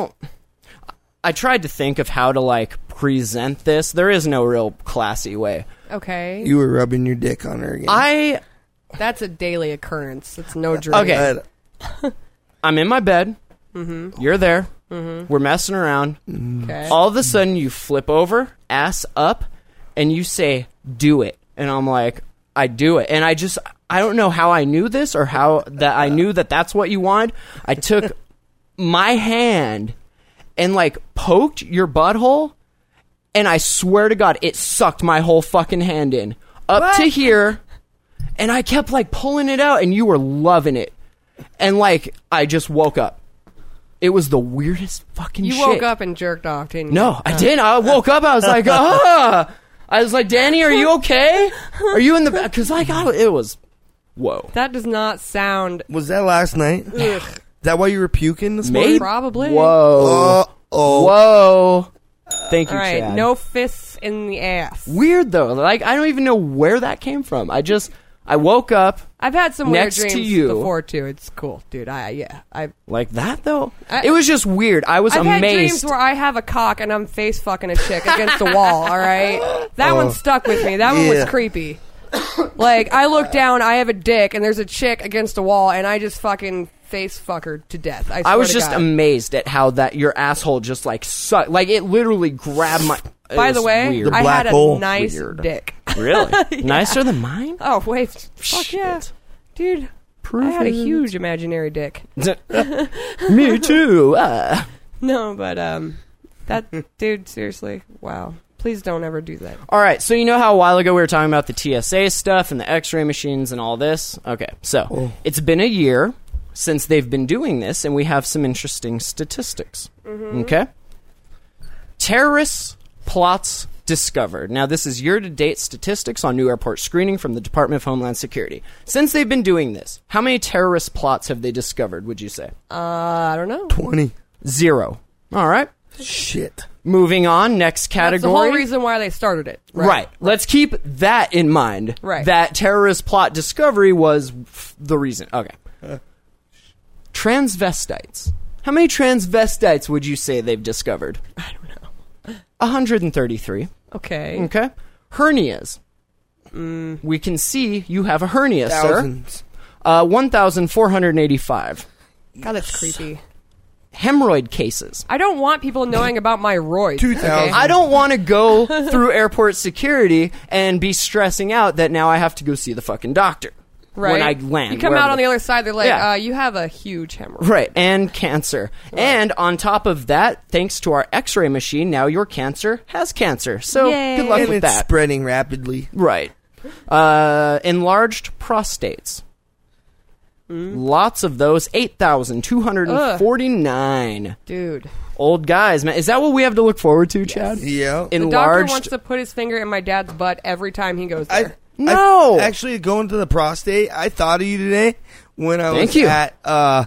Speaker 4: I tried to think of how to like present this. There is no real classy way.
Speaker 5: Okay.
Speaker 6: You were rubbing your dick on her again.
Speaker 5: That's a daily occurrence. It's no dream.
Speaker 4: Okay. I'm in my bed.
Speaker 5: Mm-hmm.
Speaker 4: You're there. Mm-hmm. We're messing around.
Speaker 5: Okay.
Speaker 4: All of a sudden you flip over, ass up, and you say, do it. And I'm like, I do it. And I don't know how I knew this or how that I knew that that's what you wanted. I took my hand and like poked your butthole, and I swear to God, it sucked my whole fucking hand in up to here, and I kept like pulling it out, and you were loving it, and like I just woke up. It was the weirdest fucking shit.
Speaker 5: You woke up and jerked off, didn't you?
Speaker 4: No, I didn't. I woke up. I was like, I was like, Danny, are you okay? Are you in the back? Because like it was, whoa.
Speaker 5: That does not sound.
Speaker 6: Was that last night? Is that why you were puking this
Speaker 4: Maybe.
Speaker 6: morning?
Speaker 5: Probably.
Speaker 4: Whoa. Whoa. Thank you,
Speaker 5: All right.
Speaker 4: Chad.
Speaker 5: No fists in the ass.
Speaker 4: Weird though. Like I don't even know where that came from. I woke up
Speaker 5: I've had some
Speaker 4: Next
Speaker 5: weird
Speaker 4: to
Speaker 5: dreams
Speaker 4: you.
Speaker 5: before too. It's cool, dude.
Speaker 4: like that though.
Speaker 5: I-
Speaker 4: It was just weird. I was
Speaker 5: I've had
Speaker 4: amazed.
Speaker 5: dreams where I have a cock and I'm face fucking a chick against the wall. All right, that one stuck with me. That one was
Speaker 6: Yeah.
Speaker 5: creepy. Like I look down, I have a dick, and there's a chick against a wall, and I just fucking face fuck her to death. I
Speaker 4: I was
Speaker 5: swear to
Speaker 4: just
Speaker 5: God.
Speaker 4: amazed at how that your asshole just like sucked. Like it literally grabbed my. It
Speaker 5: By the
Speaker 4: was
Speaker 5: way,
Speaker 4: weird.
Speaker 5: I
Speaker 6: black
Speaker 5: had a
Speaker 6: hole.
Speaker 5: nice
Speaker 4: Weird.
Speaker 5: dick.
Speaker 4: Really nicer than mine.
Speaker 5: Oh wait, fuck yeah,
Speaker 4: Shit.
Speaker 5: dude. I had a huge imaginary dick.
Speaker 4: Me too.
Speaker 5: No, but that dude, seriously, wow. Please don't ever do that.
Speaker 4: All right, so you know how a while ago we were talking about the TSA stuff and the X-ray machines and all this? Okay, so it's been a year since they've been doing this, and we have some interesting statistics. Okay? Terrorists plots discovered. Now, this is year-to-date statistics on new airport screening from the Department of Homeland Security. Since they've been doing this, how many terrorist plots have they discovered, would you say?
Speaker 5: I don't know.
Speaker 6: 20.
Speaker 4: 0. All right.
Speaker 6: Shit.
Speaker 4: Moving on, next
Speaker 5: That's
Speaker 4: category.
Speaker 5: the whole reason why they started it.
Speaker 4: Right. Let's keep that in mind.
Speaker 5: Right.
Speaker 4: That terrorist plot discovery was the reason. Okay. Transvestites. How many transvestites would you say they've discovered?
Speaker 5: I don't know.
Speaker 4: 133.
Speaker 5: Okay.
Speaker 4: Okay. Hernias. We can see you have a hernia,
Speaker 6: Thousands.
Speaker 4: sir. 1,485.
Speaker 5: God, that's creepy.
Speaker 4: Hemorrhoid cases.
Speaker 5: I don't want people knowing about my roids.
Speaker 6: 2,000.
Speaker 4: I don't want to go through airport security and be stressing out that now I have to go see the fucking doctor.
Speaker 5: Right.
Speaker 4: When I land.
Speaker 5: You come
Speaker 4: wherever
Speaker 5: out on the other side, they're like,
Speaker 4: Yeah.
Speaker 5: you have a huge hemorrhoid.
Speaker 4: Right, and cancer. And on top of that, thanks to our x-ray machine, now your cancer has cancer. So
Speaker 5: Yay.
Speaker 4: good luck
Speaker 6: And
Speaker 4: with
Speaker 6: it's
Speaker 4: that.
Speaker 6: spreading rapidly.
Speaker 4: Right. Enlarged prostates. Lots of those. 8,249.
Speaker 5: Dude.
Speaker 4: Old guys, man. Is that what we have to look forward to, Chad?
Speaker 6: Yeah.
Speaker 5: The doctor
Speaker 4: Enlarged.
Speaker 5: wants to put his finger in my dad's butt every time he goes there.
Speaker 4: No.
Speaker 6: Actually, going to the prostate, I thought of you today when I
Speaker 4: Thank
Speaker 6: was
Speaker 4: you.
Speaker 6: at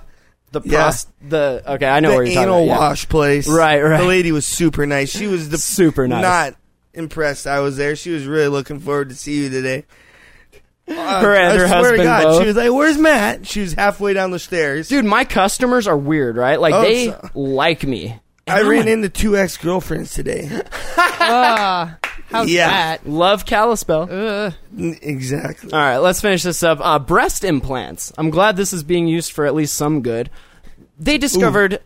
Speaker 4: okay, I know
Speaker 6: the
Speaker 4: where you're talking
Speaker 6: anal
Speaker 4: about. Yeah.
Speaker 6: wash place.
Speaker 4: Right.
Speaker 6: The lady was super nice. She was
Speaker 4: Super nice.
Speaker 6: Not impressed I was there. She was really looking forward to see you today.
Speaker 4: Her and her
Speaker 6: I swear
Speaker 4: husband
Speaker 6: to God,
Speaker 4: both.
Speaker 6: she was like, "Where's Matt?" She was halfway down the stairs.
Speaker 4: Dude, my customers are weird, right? Like,
Speaker 6: Oh,
Speaker 4: they
Speaker 6: so-
Speaker 4: like me.
Speaker 6: I ran into 2 ex-girlfriends today.
Speaker 5: How's
Speaker 6: Yeah.
Speaker 5: that?
Speaker 4: Love Kalispell.
Speaker 6: Exactly.
Speaker 4: All right, let's finish this up. Breast implants. I'm glad this is being used for at least some good. They discovered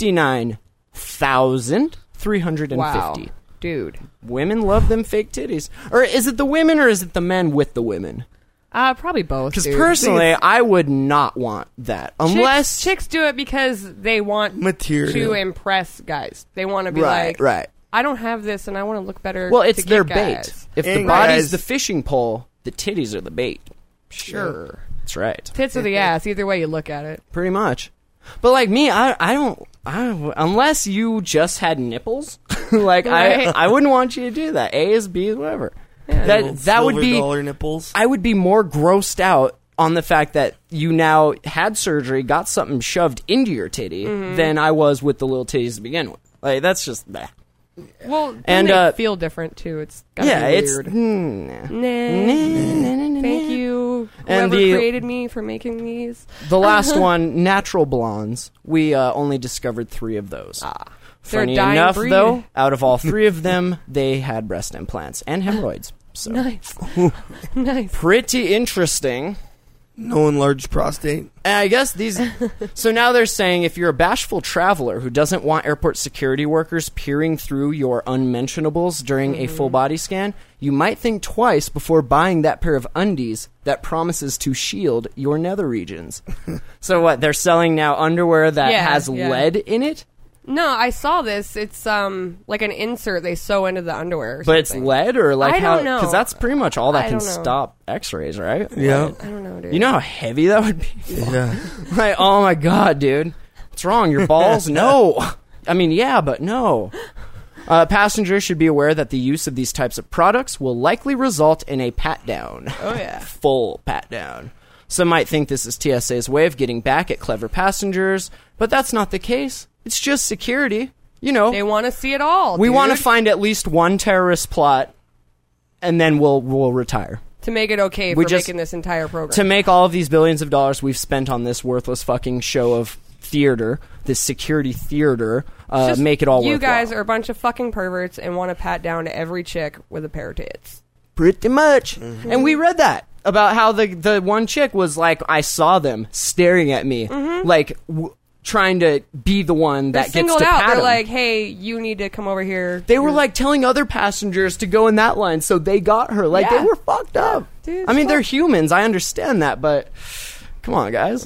Speaker 4: 59,350.
Speaker 5: Wow. Dude.
Speaker 4: Women love them fake titties. Or is it the women or is it the men with the women?
Speaker 5: Probably both.
Speaker 4: Because
Speaker 5: dude.
Speaker 4: personally, I would not want that. Unless...
Speaker 5: chicks do it because they want
Speaker 6: Material.
Speaker 5: to impress guys. They want to be
Speaker 4: Right,
Speaker 5: like,
Speaker 4: right.
Speaker 5: I don't have this, and I want to look better.
Speaker 4: Well, it's
Speaker 5: to
Speaker 4: their
Speaker 5: get
Speaker 4: bait.
Speaker 5: guys.
Speaker 4: If the
Speaker 6: And
Speaker 4: body's
Speaker 6: guys-
Speaker 4: the fishing pole, the titties are the bait.
Speaker 5: Sure.
Speaker 4: That's right.
Speaker 5: Tits of the ass. Either way you look at it.
Speaker 4: Pretty much. But like me, I don't unless you just had nipples, like
Speaker 5: Right.
Speaker 4: I wouldn't want you to do that. A is B is whatever. That would be
Speaker 6: $silver nipples.
Speaker 4: I would be more grossed out on the fact that you now had surgery, got something shoved into your titty than I was with the little titties to begin with. Like that's just bah.
Speaker 5: Well,
Speaker 4: And,
Speaker 5: they feel different too. It's gotta
Speaker 4: Yeah,
Speaker 5: be
Speaker 4: it's
Speaker 5: weird.
Speaker 4: nah.
Speaker 5: Thank you,
Speaker 4: And
Speaker 5: whoever
Speaker 4: the-
Speaker 5: created me, for making these.
Speaker 4: The last one, natural blondes. We only discovered 3 of those.
Speaker 5: They're
Speaker 4: Funny
Speaker 5: a dying
Speaker 4: enough,
Speaker 5: breed.
Speaker 4: though, out of all 3 of them, they had breast implants and hemorrhoids. So
Speaker 5: Nice, nice.
Speaker 4: pretty interesting.
Speaker 6: No enlarged prostate.
Speaker 4: And I guess these. So now they're saying if you're a bashful traveler who doesn't want airport security workers peering through your unmentionables during a full body scan, you might think twice before buying that pair of undies that promises to shield your nether regions. So what? They're selling now underwear that
Speaker 5: Yeah,
Speaker 4: has
Speaker 5: yeah.
Speaker 4: lead in it,
Speaker 5: No, I saw this. It's like an insert they sew into the underwear. Or
Speaker 4: but it's
Speaker 5: something.
Speaker 4: lead or like
Speaker 5: I
Speaker 4: how?
Speaker 5: don't know.
Speaker 4: Because that's pretty much all that
Speaker 5: I
Speaker 4: can
Speaker 5: don't know.
Speaker 4: stop X-rays, right?
Speaker 6: Yeah.
Speaker 5: I don't know, dude.
Speaker 4: You know how heavy that would be?
Speaker 6: Yeah.
Speaker 4: Like, oh my god, dude. What's wrong? Your balls? No. I mean, yeah, but no. Passengers should be aware that the use of these types of products will likely result in a pat-down.
Speaker 5: Oh, yeah.
Speaker 4: Full pat-down. Some might think this is TSA's way of getting back at clever passengers, but that's not the case. It's just security. You know,
Speaker 5: They want to see it all.
Speaker 4: we want to
Speaker 5: dude,
Speaker 4: find at least one terrorist plot, and then we'll retire.
Speaker 5: to make it okay
Speaker 4: we
Speaker 5: for
Speaker 4: just-
Speaker 5: making this entire program.
Speaker 4: To make all of these billions of dollars we've spent on this worthless fucking show of theater, this security theater,
Speaker 5: Just
Speaker 4: make it all
Speaker 5: You
Speaker 4: worthwhile.
Speaker 5: guys are a bunch of fucking perverts and want to pat down to every chick with a pair of tits.
Speaker 4: Pretty much. And we read that about how the one chick was like, I saw them staring at me, like trying to be the one
Speaker 5: They're
Speaker 4: that gets
Speaker 5: singled
Speaker 4: to
Speaker 5: out.
Speaker 4: pat
Speaker 5: They're
Speaker 4: 'em.
Speaker 5: like, hey, you need to come over here.
Speaker 4: They were like telling other passengers to go in that line, so they got her. Like,
Speaker 5: Yeah.
Speaker 4: they were fucked up.
Speaker 5: Dude,
Speaker 4: I mean, they're
Speaker 5: fuck.
Speaker 4: humans. I understand that, but come on, guys.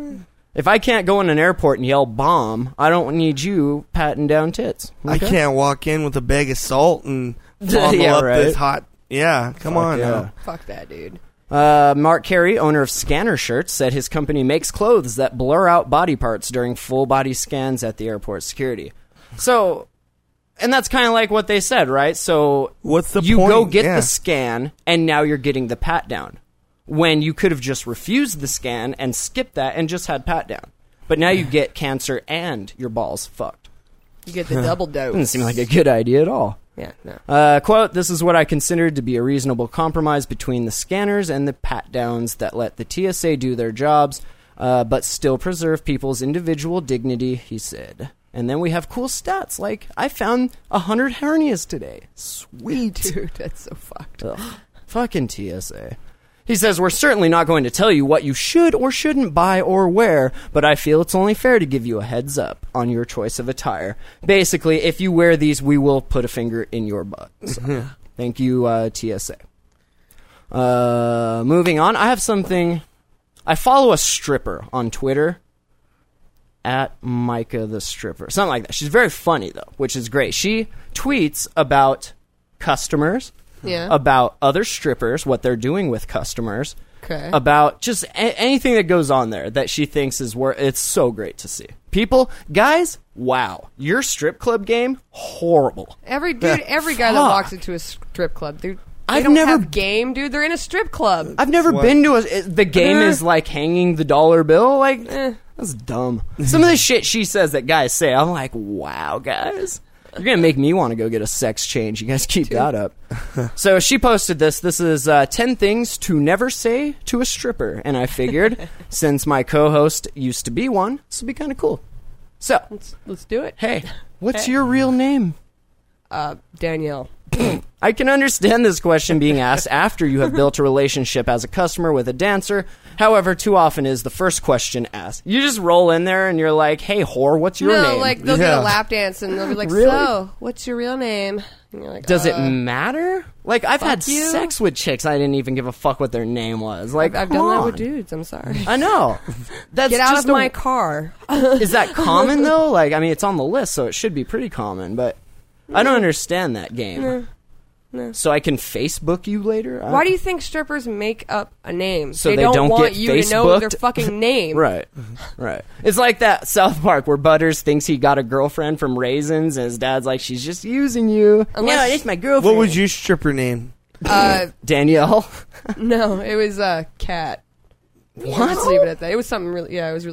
Speaker 4: If I can't go in an airport and yell bomb, I don't need you patting down tits.
Speaker 6: I
Speaker 4: Okay?
Speaker 6: can't walk in with a bag of salt and fondle
Speaker 4: Yeah,
Speaker 6: up
Speaker 4: right.
Speaker 6: this hot. Yeah, come on
Speaker 4: yeah.
Speaker 6: now.
Speaker 5: Fuck that, dude.
Speaker 4: Mark Carey, owner of Scanner Shirts, said his company makes clothes that blur out body parts during full body scans at the airport security. So, and that's kind of like what they said, right? So,
Speaker 6: What's the
Speaker 4: you
Speaker 6: point?
Speaker 4: go get
Speaker 6: Yeah.
Speaker 4: the scan, and now you're getting the pat down. When you could have just refused the scan and skipped that and just had pat down. But now you get cancer and your balls fucked.
Speaker 5: You get the double dose.
Speaker 4: Doesn't seem like a good idea at all.
Speaker 5: Yeah, no.
Speaker 4: Quote, this is what I considered to be a reasonable compromise between the scanners and the pat-downs that let the TSA do their jobs, but still preserve people's individual dignity, he said. And then we have cool stats, like, I found 100 hernias today. Sweet.
Speaker 5: Dude, that's so fucked.
Speaker 4: Ugh. Fucking TSA. He says, we're certainly not going to tell you what you should or shouldn't buy or wear, but I feel it's only fair to give you a heads up on your choice of attire. Basically, if you wear these, we will put a finger in your butt. So, thank you, TSA. Moving on, I have something. I follow a stripper on Twitter, at Micah the Stripper. Something like that. She's very funny, though, which is great. She tweets about customers,
Speaker 5: Yeah.
Speaker 4: about other strippers, what they're doing with customers,
Speaker 5: Okay.
Speaker 4: about just anything that goes on there that she thinks is worth. It's so great to see. People, guys, wow, your strip club game, horrible.
Speaker 5: Every guy that
Speaker 4: Fuck.
Speaker 5: walks into a strip club, dude. They don't have game, dude. They're in a strip club.
Speaker 4: I've never been to the game is like hanging the dollar bill. Like, that's dumb. Some of the shit she says that guys say, I'm like, wow, guys. You're going to make me want to go get a sex change. You guys keep that up. So she posted this. This is 10 things to never say to a stripper. And I figured, since my co-host used to be one, this would be kind of cool. So,
Speaker 5: let's do it.
Speaker 4: Hey, what's your real name?
Speaker 5: Danielle.
Speaker 4: I can understand this question being asked after you have built a relationship as a customer with a dancer. However, too often is the first question asked. You just roll in there and you're like, hey, whore, what's your name?
Speaker 5: No, like, they'll get a lap dance and they'll be like,
Speaker 4: Really?
Speaker 5: so, what's your real name? And you're like,
Speaker 4: Does it matter? Like, I've had
Speaker 5: you.
Speaker 4: sex with chicks. I didn't even give a fuck what their name was. Like,
Speaker 5: I've
Speaker 4: come
Speaker 5: done that
Speaker 4: on.
Speaker 5: with dudes. I'm sorry.
Speaker 4: I know. That's
Speaker 5: Get out
Speaker 4: just
Speaker 5: of my car.
Speaker 4: Is that common, though? Like, I mean, it's on the list, so it should be pretty common, but I don't understand that game.
Speaker 5: No.
Speaker 4: So I can Facebook you later?
Speaker 5: Why do you think strippers make up a name?
Speaker 4: So
Speaker 5: they
Speaker 4: they
Speaker 5: don't
Speaker 4: don't
Speaker 5: want
Speaker 4: get
Speaker 5: you to know their
Speaker 4: Facebooked?
Speaker 5: fucking name.
Speaker 4: Right. It's like that South Park where Butters thinks he got a girlfriend from Raisins, and his dad's like, she's just using you.
Speaker 5: Unless-
Speaker 4: Yeah, it's my girlfriend.
Speaker 6: What was your stripper name?
Speaker 4: Danielle?
Speaker 5: No, it was Cat. What? Let's leave it at that. It was something really. Yeah, it was really.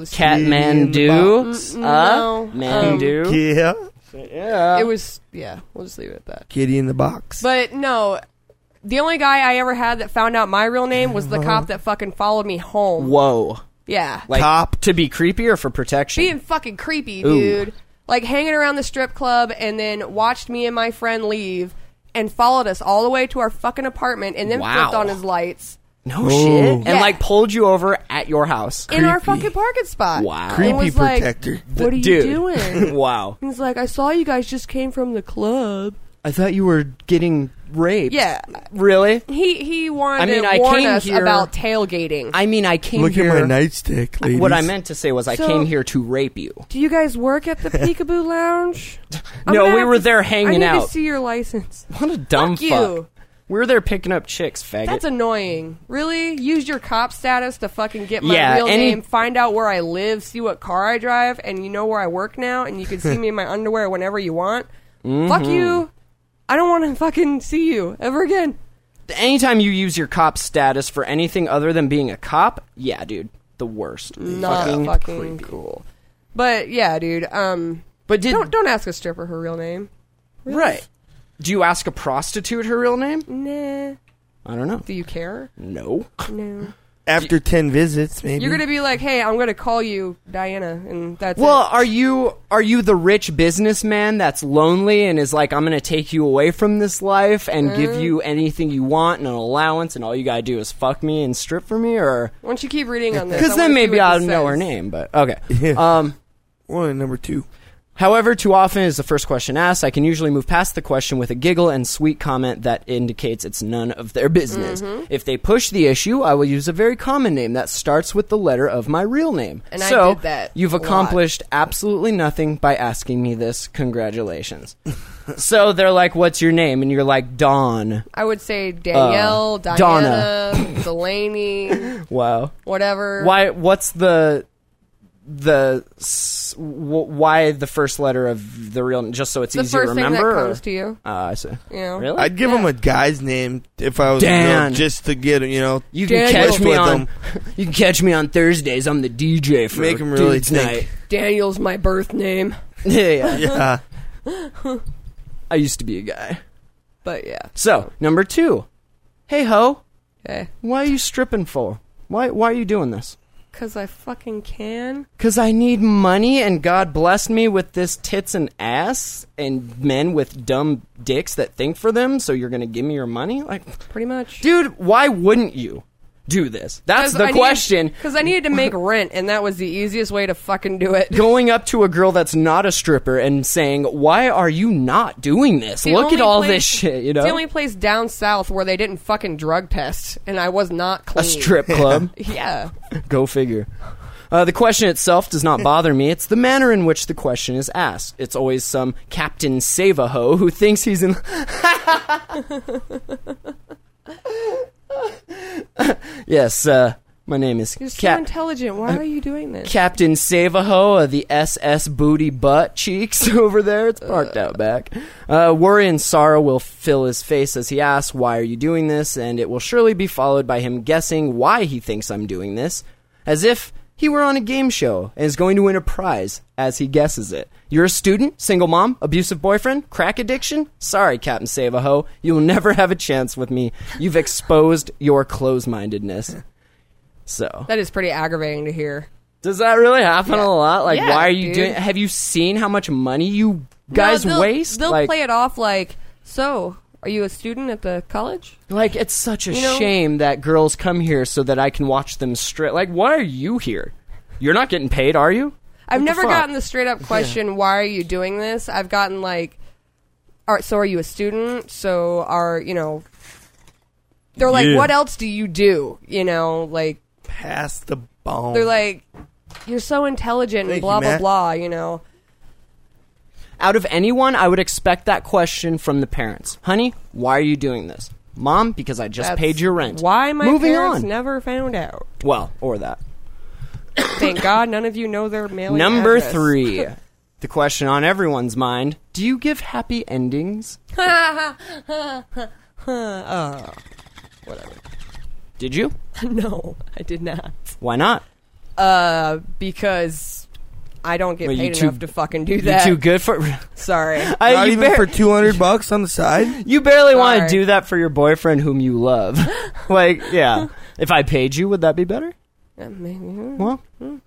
Speaker 4: Catmandu?
Speaker 5: No.
Speaker 4: Mandu?
Speaker 6: Yeah.
Speaker 4: Yeah.
Speaker 5: It was. Yeah, we'll just leave it at that.
Speaker 6: Kitty in the box.
Speaker 5: But no, the only guy I ever had that found out my real name was the cop that fucking followed me home.
Speaker 4: Whoa.
Speaker 5: Yeah,
Speaker 4: Like,
Speaker 6: Cop.
Speaker 4: to be creepy or for protection?
Speaker 5: being fucking creepy,
Speaker 4: Ooh.
Speaker 5: dude. Like hanging around the strip club and then watched me and my friend leave and followed us all the way to our fucking apartment and then
Speaker 4: Wow.
Speaker 5: flipped on his lights
Speaker 4: No shit. And
Speaker 5: Yeah.
Speaker 4: like pulled you over at your house.
Speaker 5: in our
Speaker 6: Creepy.
Speaker 5: fucking parking spot.
Speaker 4: Wow.
Speaker 5: And
Speaker 6: Creepy
Speaker 5: was like,
Speaker 6: protector.
Speaker 5: what are you
Speaker 4: Dude.
Speaker 5: doing?
Speaker 4: Wow.
Speaker 5: He's like, I saw you guys just came from the club.
Speaker 4: I thought you were getting raped.
Speaker 5: Yeah.
Speaker 4: Really?
Speaker 5: He wanted
Speaker 4: I mean,
Speaker 5: to
Speaker 4: I
Speaker 5: warn
Speaker 4: came
Speaker 5: us
Speaker 4: here-
Speaker 5: about tailgating.
Speaker 4: I mean, I came
Speaker 6: Look
Speaker 4: here.
Speaker 6: at my nightstick, ladies.
Speaker 4: What I meant to say was I
Speaker 5: So-
Speaker 4: came here to rape you.
Speaker 5: Do you guys work at the Peekaboo Lounge? I'm
Speaker 4: No,
Speaker 5: gonna
Speaker 4: we
Speaker 5: have
Speaker 4: were
Speaker 5: to-
Speaker 4: there
Speaker 5: I
Speaker 4: hanging
Speaker 5: need
Speaker 4: out.
Speaker 5: to see your license.
Speaker 4: What a dumb
Speaker 5: Fuck you.
Speaker 4: We were there picking up chicks, faggot.
Speaker 5: That's annoying. Really? Use your cop status to fucking get my
Speaker 4: Yeah,
Speaker 5: real
Speaker 4: any-
Speaker 5: name, find out where I live, see what car I drive, and you know where I work now, and you can see me in my underwear whenever you want.
Speaker 4: Mm-hmm.
Speaker 5: Fuck you. I don't want to fucking see you ever again.
Speaker 4: Anytime you use your cop status for anything other than being a cop, yeah, dude, the worst.
Speaker 5: Not fucking
Speaker 4: creepy.
Speaker 5: cool. But yeah, dude.
Speaker 4: But did
Speaker 5: Don't ask a stripper her real name.
Speaker 4: right? Do you ask a prostitute her real name?
Speaker 5: Nah.
Speaker 4: I don't know.
Speaker 5: Do you care?
Speaker 4: No.
Speaker 5: No.
Speaker 6: After 10 visits, maybe.
Speaker 5: You're gonna be like, hey, I'm gonna call you Diana, and that's
Speaker 4: Well,
Speaker 5: it.
Speaker 4: are you the rich businessman that's lonely and is like, I'm going to take you away from this life and give you anything you want and an allowance, and all you gotta do is fuck me and strip for me, or
Speaker 5: Why don't you keep reading on this?
Speaker 4: because
Speaker 5: I
Speaker 4: then
Speaker 5: wanna see
Speaker 4: maybe
Speaker 5: what
Speaker 4: I'll
Speaker 5: this
Speaker 4: know her
Speaker 5: says.
Speaker 4: name. But okay.
Speaker 6: Yeah. One, number 2.
Speaker 4: However, too often is the first question asked. I can usually move past the question with a giggle and sweet comment that indicates it's none of their business.
Speaker 5: Mm-hmm.
Speaker 4: If they push the issue, I will use a very common name that starts with the letter of my real name.
Speaker 5: And I
Speaker 4: so,
Speaker 5: did that
Speaker 4: you've
Speaker 5: a lot.
Speaker 4: accomplished absolutely nothing by asking me this. Congratulations. So they're like, what's your name? And you're like, Dawn.
Speaker 5: I would say Danielle,
Speaker 4: Donna.
Speaker 5: Diana, Delaney,
Speaker 4: Wow.
Speaker 5: whatever.
Speaker 4: Why? What's why the first letter of the real, just so it's
Speaker 5: The
Speaker 4: easier to
Speaker 5: first thing
Speaker 4: remember?
Speaker 5: that
Speaker 4: or-
Speaker 5: comes to you.
Speaker 4: I see.
Speaker 5: You know?
Speaker 4: Really?
Speaker 6: I'd give him a guy's name if I was
Speaker 4: Dan.
Speaker 6: just to get,
Speaker 4: You can
Speaker 5: Daniel.
Speaker 4: catch me
Speaker 6: with
Speaker 4: on.
Speaker 6: him.
Speaker 4: You can catch me on Thursdays. I'm the DJ for
Speaker 6: Make him really
Speaker 4: Dudes
Speaker 6: think.
Speaker 4: Night.
Speaker 5: Daniel's my birth name.
Speaker 4: Yeah.
Speaker 6: Yeah.
Speaker 4: I used to be a guy.
Speaker 5: But yeah.
Speaker 4: So number 2. Hey ho,
Speaker 5: Okay.
Speaker 4: why are you stripping for? Why are you doing this?
Speaker 5: Because I fucking can.
Speaker 4: Because I need money, and God blessed me with this tits and ass and men with dumb dicks that think for them, so you're going to give me your money? Like,
Speaker 5: Pretty much.
Speaker 4: dude, why wouldn't you do this? That's the question.
Speaker 5: Because I needed to make rent, and that was the easiest way to fucking do it.
Speaker 4: Going up to a girl that's not a stripper and saying, why are you not doing this?
Speaker 5: The
Speaker 4: Look at
Speaker 5: only
Speaker 4: all
Speaker 5: place-
Speaker 4: this shit, you know?
Speaker 5: It's the only place down south where they didn't fucking drug test, and I was not clean.
Speaker 4: A strip club.
Speaker 5: Yeah.
Speaker 4: Go figure. The question itself does not bother me. It's the manner in which the question is asked. It's always some Captain Save-A-Ho who thinks he's in... Yes, My name is
Speaker 5: You're so intelligent. Why are you doing this?
Speaker 4: Captain Savaho of the SS Booty Butt Cheeks over there. It's parked out back. Worry and sorrow will fill his face as he asks, why are you doing this? And it will surely be followed by him guessing why he thinks I'm doing this, as if he were on a game show and is going to win a prize as he guesses it. You're a student, single mom, abusive boyfriend, crack addiction? Sorry, Captain Savaho. You'll never have a chance with me. You've exposed your close-mindedness. So
Speaker 5: That is pretty aggravating to hear.
Speaker 4: does that really happen a lot? Like,
Speaker 5: Yeah,
Speaker 4: why are you
Speaker 5: dude.
Speaker 4: doing? Have you seen how much money you guys
Speaker 5: No,
Speaker 4: waste?
Speaker 5: They'll
Speaker 4: like,
Speaker 5: play it off like, so, are you a student at the college?
Speaker 4: like it's such a
Speaker 5: You know-
Speaker 4: shame that girls come here so that I can watch them strip. Like, why are you here? You're not getting paid, are you?
Speaker 5: I've
Speaker 4: What the
Speaker 5: never
Speaker 4: fuck?
Speaker 5: gotten the straight up question, why are you doing this? I've gotten like, so are you a student? So are, they're like,
Speaker 6: Yeah.
Speaker 5: what else do you do? Like,
Speaker 6: Pass the bone.
Speaker 5: they're like, you're so intelligent and
Speaker 6: Thank
Speaker 5: blah,
Speaker 6: you,
Speaker 5: blah,
Speaker 6: Matt.
Speaker 5: blah,
Speaker 4: Out of anyone, I would expect that question from the parents. Honey, why are you doing this? Mom, because I just
Speaker 5: That's
Speaker 4: paid your rent.
Speaker 5: Why my
Speaker 4: Moving
Speaker 5: parents
Speaker 4: on.
Speaker 5: never found out.
Speaker 4: Well, or that.
Speaker 5: Thank God none of you know their mailing
Speaker 4: Number
Speaker 5: address.
Speaker 4: 3. The question on everyone's mind. Do you give happy endings? Did you?
Speaker 5: No, I did not.
Speaker 4: Why not?
Speaker 5: Because I don't get
Speaker 4: Well, you
Speaker 5: paid
Speaker 4: too-
Speaker 5: enough to fucking do
Speaker 4: You
Speaker 5: that.
Speaker 4: too good for...
Speaker 5: Sorry.
Speaker 6: Not
Speaker 4: you,
Speaker 6: even for $200 on the side.
Speaker 4: you barely want to
Speaker 5: Sorry.
Speaker 4: do that for your boyfriend whom you love. Like, yeah. If I paid you, would that be better?
Speaker 5: Maybe,
Speaker 4: Well,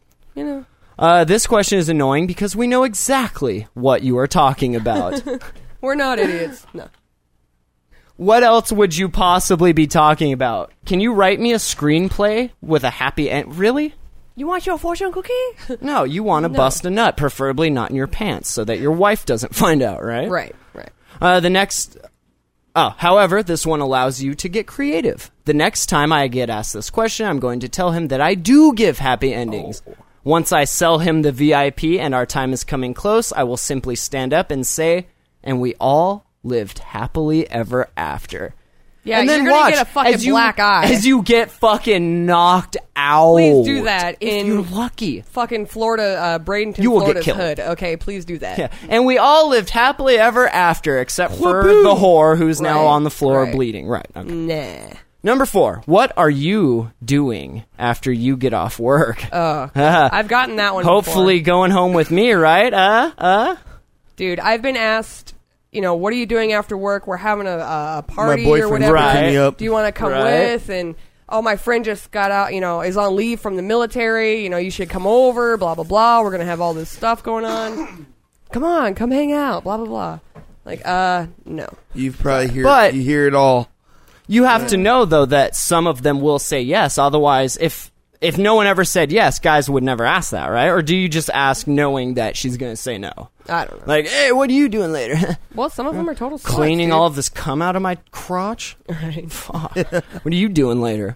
Speaker 5: This
Speaker 4: this question is annoying because we know exactly what you are talking about.
Speaker 5: we're not idiots. No.
Speaker 4: What else would you possibly be talking about? Can you write me a screenplay with a happy end? Really?
Speaker 5: You want your fortune cookie?
Speaker 4: No, you want to bust a nut, preferably not in your pants, so that your wife doesn't find out, right?
Speaker 5: Right.
Speaker 4: The next... Oh, however, this one allows you to get creative. The next time I get asked this question, I'm going to tell him that I do give happy endings. Once I sell him the VIP and our time is coming close, I will simply stand up and say, and we all lived happily ever after.
Speaker 5: Yeah,
Speaker 4: and then
Speaker 5: you're gonna
Speaker 4: watch
Speaker 5: get a fucking
Speaker 4: as you,
Speaker 5: black eye.
Speaker 4: as you get fucking knocked out.
Speaker 5: Please do that
Speaker 4: if
Speaker 5: in-
Speaker 4: you're lucky.
Speaker 5: Fucking Florida, Bradenton,
Speaker 4: You will get
Speaker 5: Florida's
Speaker 4: killed.
Speaker 5: hood. Okay, please do that.
Speaker 4: Yeah, and we all lived happily ever after, except for the whore who's now
Speaker 5: Right,
Speaker 4: on the floor
Speaker 5: right.
Speaker 4: bleeding. Right. Okay.
Speaker 5: Nah.
Speaker 4: Number 4. What are you doing after you get off work?
Speaker 5: I've gotten that one
Speaker 4: Hopefully going home with me, right?
Speaker 5: Dude, I've been asked, what are you doing after work? We're having a party or
Speaker 6: boyfriend's
Speaker 5: whatever.
Speaker 4: picking
Speaker 6: me up.
Speaker 5: Do you want to come
Speaker 4: Right.
Speaker 5: with? And, my friend just got out, is on leave from the military. You should come over, blah, blah, blah. We're going to have all this stuff going on. Come on, come hang out, blah, blah, blah. Like, no.
Speaker 6: You probably
Speaker 4: But-
Speaker 6: you hear it all.
Speaker 4: You have to know, though, that some of them will say yes. Otherwise, if no one ever said yes, guys would never ask that, right? Or do you just ask knowing that she's going to say no?
Speaker 5: I don't know.
Speaker 4: Like, hey, what are you doing later?
Speaker 5: Well, some of them are total sluts,
Speaker 4: Cleaning
Speaker 5: dude.
Speaker 4: all of this cum out of my crotch?
Speaker 5: Right.
Speaker 4: Fuck. What are you doing later?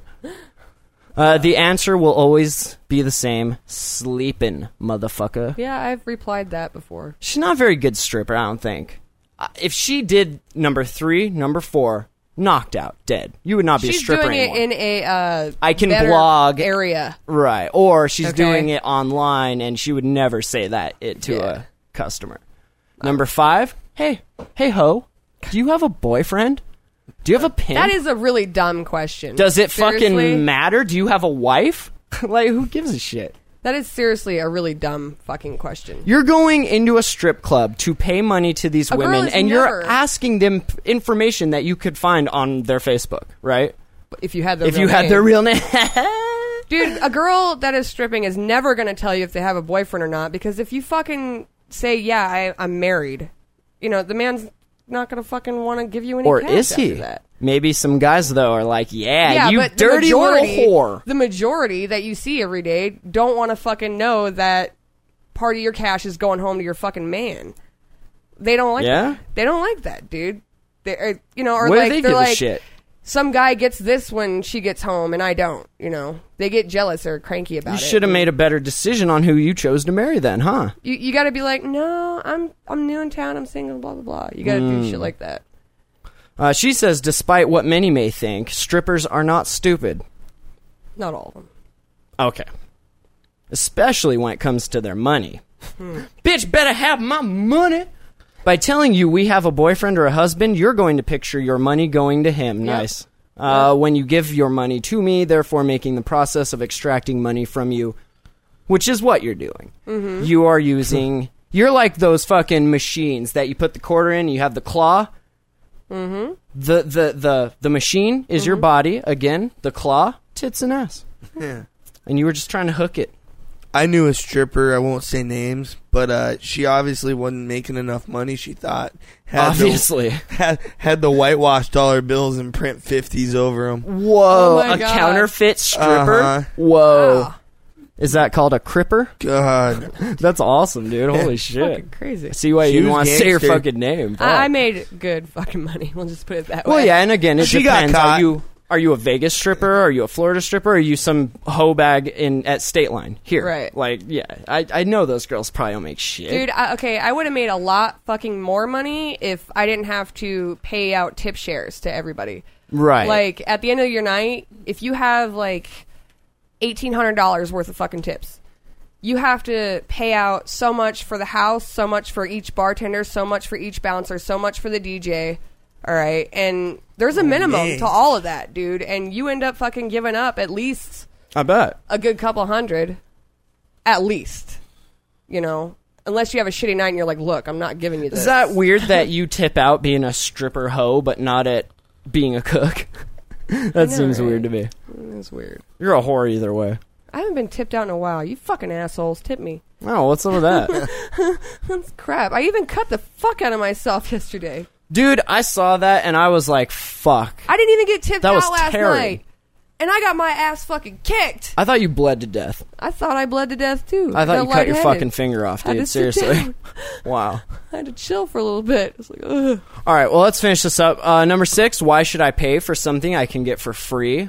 Speaker 4: The answer will always be the same. Sleeping, motherfucker.
Speaker 5: Yeah, I've replied that before.
Speaker 4: She's not a very good stripper, I don't think. If she did number 3, number 4, knocked out, dead. You would not be a
Speaker 5: She's
Speaker 4: stripper
Speaker 5: doing
Speaker 4: anymore.
Speaker 5: it in a
Speaker 4: I can
Speaker 5: better
Speaker 4: blog-
Speaker 5: area.
Speaker 4: Right. Or she's
Speaker 5: Okay.
Speaker 4: doing it online and she would never say that to
Speaker 5: Yeah.
Speaker 4: a customer. Number 5, hey ho, do you have a boyfriend? Do you have a pimp?
Speaker 5: That is a really dumb question.
Speaker 4: Does it
Speaker 5: Seriously?
Speaker 4: fucking matter? Do you have a wife? Like, who gives a shit?
Speaker 5: That is seriously a really dumb fucking question.
Speaker 4: You're going into a strip club to pay money to these
Speaker 5: A girl
Speaker 4: women,
Speaker 5: is
Speaker 4: and
Speaker 5: never-
Speaker 4: you're asking them information that you could find on their Facebook, right?
Speaker 5: If you had their
Speaker 4: If
Speaker 5: real
Speaker 4: you had
Speaker 5: name.
Speaker 4: their real name.
Speaker 5: Dude, a girl that is stripping is never going to tell you if they have a boyfriend or not, because if you fucking say, yeah, I'm married, the man's not going to fucking want to give you any
Speaker 4: Or
Speaker 5: cash
Speaker 4: is
Speaker 5: after
Speaker 4: he?
Speaker 5: that.
Speaker 4: Maybe some guys, though, are like, yeah, you
Speaker 5: but
Speaker 4: dirty
Speaker 5: the
Speaker 4: little
Speaker 5: majority,
Speaker 4: whore.
Speaker 5: The majority that you see every day don't want to fucking know that part of your cash is going home to your fucking man. They don't like
Speaker 4: Yeah?
Speaker 5: that. They don't like that, dude. They, or
Speaker 4: What
Speaker 5: like
Speaker 4: do they
Speaker 5: they're
Speaker 4: give
Speaker 5: like,
Speaker 4: a shit?
Speaker 5: some guy gets this when she gets home and I don't, They get jealous or cranky about
Speaker 4: You
Speaker 5: it.
Speaker 4: should have made a better decision on who you chose to marry then, huh?
Speaker 5: You got to be like, no, I'm new in town, I'm single, blah, blah, blah. You got to do shit like that.
Speaker 4: She says, despite what many may think, strippers are not stupid.
Speaker 5: Not all of them.
Speaker 4: Okay. Especially when it comes to their money. Bitch better have my money. By telling you we have a boyfriend or a husband, you're going to picture your money going to him.
Speaker 5: Yep.
Speaker 4: Nice. When you give your money to me, therefore making the process of extracting money from you, which is what you're doing. Mm-hmm. You are using... You're like those fucking machines that you put the quarter in, you have the claw. Mm-hmm. The machine is your body. Again, the claw, tits and ass.
Speaker 6: Yeah.
Speaker 4: And you were just trying to hook it.
Speaker 6: I knew a stripper, I won't say names, but she obviously wasn't making enough money, she thought.
Speaker 4: Obviously.
Speaker 6: Had the whitewashed dollar bills and print 50s over them.
Speaker 4: Whoa,
Speaker 5: Oh my
Speaker 4: a
Speaker 5: God.
Speaker 4: counterfeit stripper?
Speaker 6: Uh-huh.
Speaker 4: Whoa.
Speaker 5: Wow.
Speaker 4: Is that called a cripper?
Speaker 6: God.
Speaker 4: That's awesome, dude. Holy shit.
Speaker 5: Fucking crazy.
Speaker 4: See why
Speaker 6: She
Speaker 4: you didn't
Speaker 6: was
Speaker 4: want to say your
Speaker 6: gangster.
Speaker 4: fucking name. Fuck.
Speaker 5: I made good fucking money. We'll just put it that way.
Speaker 4: Well, yeah, and again, it
Speaker 6: She got
Speaker 4: depends.
Speaker 6: caught.
Speaker 4: Are you a Vegas stripper? Are you a Florida stripper? Or are you some hoe bag at State Line? Here.
Speaker 5: Right.
Speaker 4: Like, yeah, I know those girls probably don't make shit.
Speaker 5: Dude, I would have made a lot fucking more money if I didn't have to pay out tip shares to everybody.
Speaker 4: Right.
Speaker 5: Like, at the end of your night, if you have, like, $1,800 worth of fucking tips, you have to pay out so much for the house, so much for each bartender, so much for each bouncer, so much for the DJ. All right. And there's a minimum
Speaker 6: man.
Speaker 5: to all of that, dude. And you end up fucking giving up at least
Speaker 4: I bet.
Speaker 5: a good couple hundred. At least. You know? Unless you have a shitty night and you're like, look, I'm not giving you this.
Speaker 4: Is that weird that you tip out being a stripper hoe, but not at being a cook? That seems
Speaker 5: right?
Speaker 4: weird to me.
Speaker 5: It's weird.
Speaker 4: You're a whore either way.
Speaker 5: I haven't been tipped out in a while. You fucking assholes. Tip me.
Speaker 4: Oh, what's up with that?
Speaker 5: That's crap. I even cut the fuck out of myself yesterday.
Speaker 4: Dude, I saw that and I was like, fuck.
Speaker 5: I didn't even get tipped
Speaker 4: That was
Speaker 5: out last
Speaker 4: tearing.
Speaker 5: night. And I got my ass fucking kicked.
Speaker 4: I thought you bled to death.
Speaker 5: I thought I bled to death too.
Speaker 4: I thought
Speaker 5: got
Speaker 4: you cut your
Speaker 5: lightheaded.
Speaker 4: fucking finger off,
Speaker 5: I had
Speaker 4: dude.
Speaker 5: to sit
Speaker 4: Seriously.
Speaker 5: down.
Speaker 4: Wow.
Speaker 5: I had to chill for a little bit. It's like, ugh.
Speaker 4: All right, well, let's finish this up. Number 6, why should I pay for something I can get for free?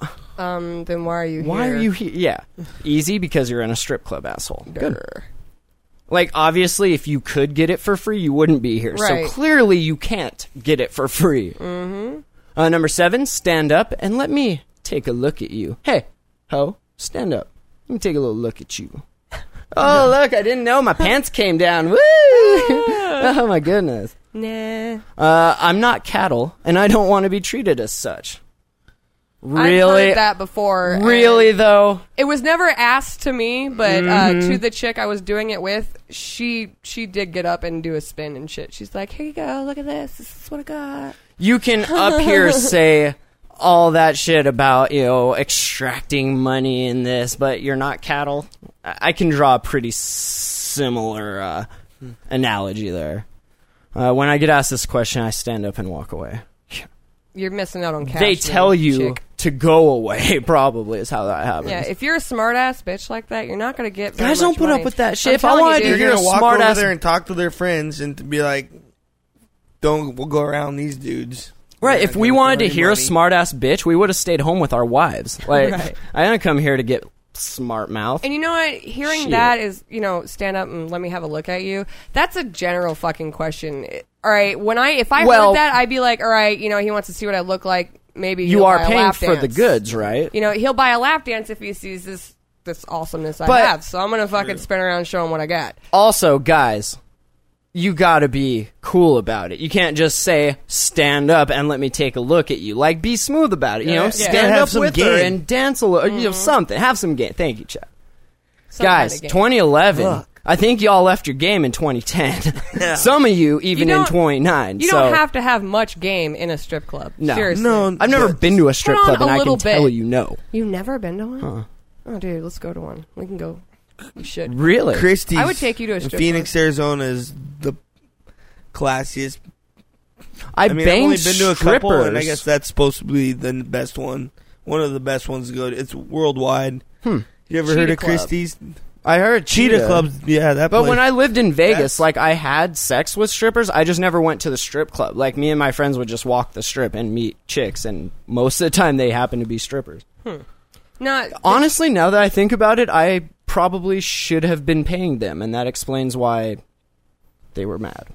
Speaker 5: Then why are you
Speaker 4: Why
Speaker 5: here?
Speaker 4: are you here? Yeah. Easy, because you're in a strip club, asshole. Good.
Speaker 5: Grr.
Speaker 4: Like, obviously, if you could get it for free, you wouldn't be here.
Speaker 5: Right.
Speaker 4: So clearly you can't get it for free. Mm-hmm. Number 7, stand up and let me take a look at you. Hey, ho, stand up. Let me take a little look at you. Oh, look, I didn't know my pants came down. Woo! Oh, my goodness.
Speaker 5: Nah.
Speaker 4: I'm not cattle, and I don't want to be treated as such.
Speaker 5: I've
Speaker 4: Really?
Speaker 5: heard that before.
Speaker 4: Really, though?
Speaker 5: It was never asked to me, but to the chick I was doing it with, she did get up and do a spin and shit. She's like, "Here you go, look at this. This is what I got."
Speaker 4: You can up here say all that shit about, extracting money in this, but you're not cattle. I can draw a pretty similar analogy there. When I get asked this question, I stand up and walk away.
Speaker 5: You're missing out on cash.
Speaker 4: They
Speaker 5: man,
Speaker 4: tell you
Speaker 5: chick.
Speaker 4: to go away, probably, is how that happens.
Speaker 5: Yeah, if you're a smart ass bitch like that, you're not gonna get. Very
Speaker 4: Guys don't
Speaker 5: much
Speaker 4: put
Speaker 5: money.
Speaker 4: up with that shit.
Speaker 5: I'm
Speaker 4: If I
Speaker 5: telling
Speaker 4: wanted
Speaker 5: you,
Speaker 4: to
Speaker 5: dude,
Speaker 4: hear
Speaker 6: You're
Speaker 4: a
Speaker 6: gonna walk
Speaker 4: smart
Speaker 6: over
Speaker 4: ass-
Speaker 6: there and talk to their friends and to be like, we'll go around these dudes.
Speaker 4: Right,
Speaker 6: We're
Speaker 4: if
Speaker 6: not
Speaker 4: we
Speaker 6: gonna
Speaker 4: wanted to
Speaker 6: throw any
Speaker 4: hear a
Speaker 6: money.
Speaker 4: smart ass bitch, we would have stayed home with our wives. Like,
Speaker 5: Right.
Speaker 4: I didn't come here to get smart mouth.
Speaker 5: And you know what? Hearing
Speaker 4: Shit.
Speaker 5: that is, stand up and let me have a look at you. That's a general fucking question. All right, if I
Speaker 4: Well-
Speaker 5: heard that, I'd be like, all right, he wants to see what I look like. Maybe
Speaker 4: You
Speaker 5: he'll
Speaker 4: are
Speaker 5: buy a
Speaker 4: paying
Speaker 5: lap
Speaker 4: for the
Speaker 5: dance.
Speaker 4: goods, right?
Speaker 5: He'll buy a lap dance if he sees this awesomeness I
Speaker 4: But-
Speaker 5: have. So I'm gonna fucking spin around and show him what I got.
Speaker 4: Also, guys, you gotta be cool about it. You can't just say, stand up and let me take a look at you. Like, be smooth about it.
Speaker 6: Yeah.
Speaker 4: Stand
Speaker 6: Gotta have
Speaker 4: up
Speaker 6: some
Speaker 4: with her
Speaker 6: game.
Speaker 4: and dance a little. Something. Have some game. Thank you, Chad.
Speaker 5: Some
Speaker 4: Guys,
Speaker 5: kind of game.
Speaker 4: 2011.
Speaker 6: Fuck.
Speaker 4: I think y'all left your game in 2010.
Speaker 6: Yeah.
Speaker 4: Some of you even
Speaker 5: You
Speaker 4: in
Speaker 5: don't-
Speaker 4: 29.
Speaker 5: You
Speaker 4: so
Speaker 5: don't have to have much game in a strip club.
Speaker 4: No.
Speaker 5: Seriously.
Speaker 6: No,
Speaker 4: I've never
Speaker 6: but-
Speaker 4: been to a strip
Speaker 5: Put on
Speaker 4: club, and
Speaker 5: a
Speaker 4: I can
Speaker 5: little
Speaker 4: tell
Speaker 5: bit.
Speaker 4: you no.
Speaker 5: You've never been to one? Oh, dude, let's go to one. We can go. You should.
Speaker 4: Really?
Speaker 6: Christie's.
Speaker 5: I would take you to a
Speaker 6: in
Speaker 5: strip
Speaker 6: Phoenix, Arizona is the classiest.
Speaker 4: I
Speaker 6: I mean, I've
Speaker 4: banged
Speaker 6: only been to a couple,
Speaker 4: strippers.
Speaker 6: and I guess that's supposed to be the best one. One of the best ones to go to. It's worldwide. You ever heard
Speaker 5: Cheetah
Speaker 6: of
Speaker 5: Club.
Speaker 6: Christie's?
Speaker 4: I heard
Speaker 6: Cheetah Clubs, yeah, that
Speaker 4: But
Speaker 6: place.
Speaker 4: when I lived in Vegas,
Speaker 6: That's-
Speaker 4: like, I had sex with strippers. I just never went to the strip club. Like, me and my friends would just walk the strip and meet chicks, and most of the time they happen to be strippers.
Speaker 5: No,
Speaker 4: Honestly, now that I think about it, I probably should have been paying them, and that explains why they were mad.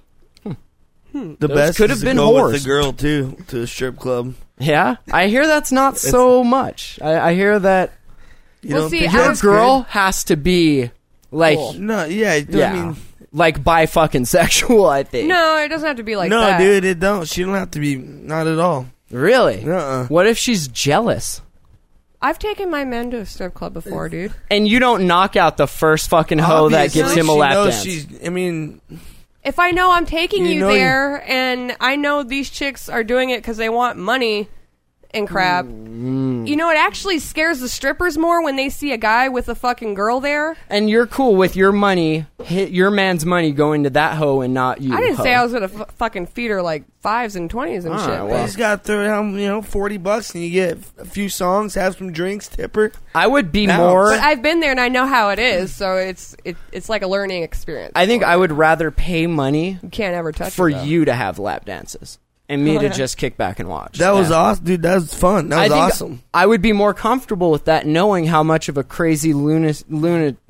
Speaker 6: the
Speaker 4: those
Speaker 6: best
Speaker 4: could
Speaker 6: is
Speaker 4: have
Speaker 6: to
Speaker 4: been
Speaker 6: go
Speaker 4: whores.
Speaker 6: with the girl too to the strip club.
Speaker 4: Yeah? I hear that's not so much. I hear that
Speaker 6: You
Speaker 5: Well,
Speaker 6: don't
Speaker 5: see,
Speaker 6: think
Speaker 5: I
Speaker 4: Your
Speaker 6: that's
Speaker 4: girl has to be like,
Speaker 6: good? No, yeah,
Speaker 4: yeah,
Speaker 6: I mean,
Speaker 4: like bi fucking sexual. I think.
Speaker 5: No, it doesn't have to be like
Speaker 6: no,
Speaker 5: that.
Speaker 6: dude, it don't. She don't have to be. Not at all.
Speaker 4: Really?
Speaker 6: Uh-uh.
Speaker 4: What if she's jealous?
Speaker 5: I've taken my men to a strip club before, dude.
Speaker 4: And you don't knock out the first fucking hoe that gives
Speaker 6: Obviously,
Speaker 4: him a
Speaker 6: she
Speaker 4: lap
Speaker 6: knows
Speaker 4: dance.
Speaker 6: she's. I mean,
Speaker 5: If I know I'm taking
Speaker 6: You
Speaker 5: you,
Speaker 6: know
Speaker 5: there, and I know these chicks are doing it because they want money and crap,
Speaker 6: Mm.
Speaker 5: you know, it actually scares the strippers more when they see a guy with a fucking girl there.
Speaker 4: And you're cool with your money, hit your man's money going to that hoe and not you.
Speaker 5: I didn't
Speaker 4: hoe.
Speaker 5: say I was gonna fucking feed her like 5s and 20s and
Speaker 4: All
Speaker 5: shit.
Speaker 4: right,
Speaker 6: you
Speaker 4: well.
Speaker 6: just got to throw down, $40, and you get a few songs, have some drinks, tip her.
Speaker 4: I would be
Speaker 6: Now-
Speaker 4: more.
Speaker 5: But I've been there and I know how it is, so it's like a learning experience.
Speaker 4: I think I would rather pay money
Speaker 5: You can't ever touch
Speaker 4: for
Speaker 5: it, though.
Speaker 4: you to have lap dances and me to just kick back and watch.
Speaker 6: That was
Speaker 4: Yeah.
Speaker 6: awesome, dude. That was fun. That
Speaker 4: I
Speaker 6: was
Speaker 4: think
Speaker 6: awesome.
Speaker 4: I would be more comfortable with that, knowing how much of a crazy lunatic,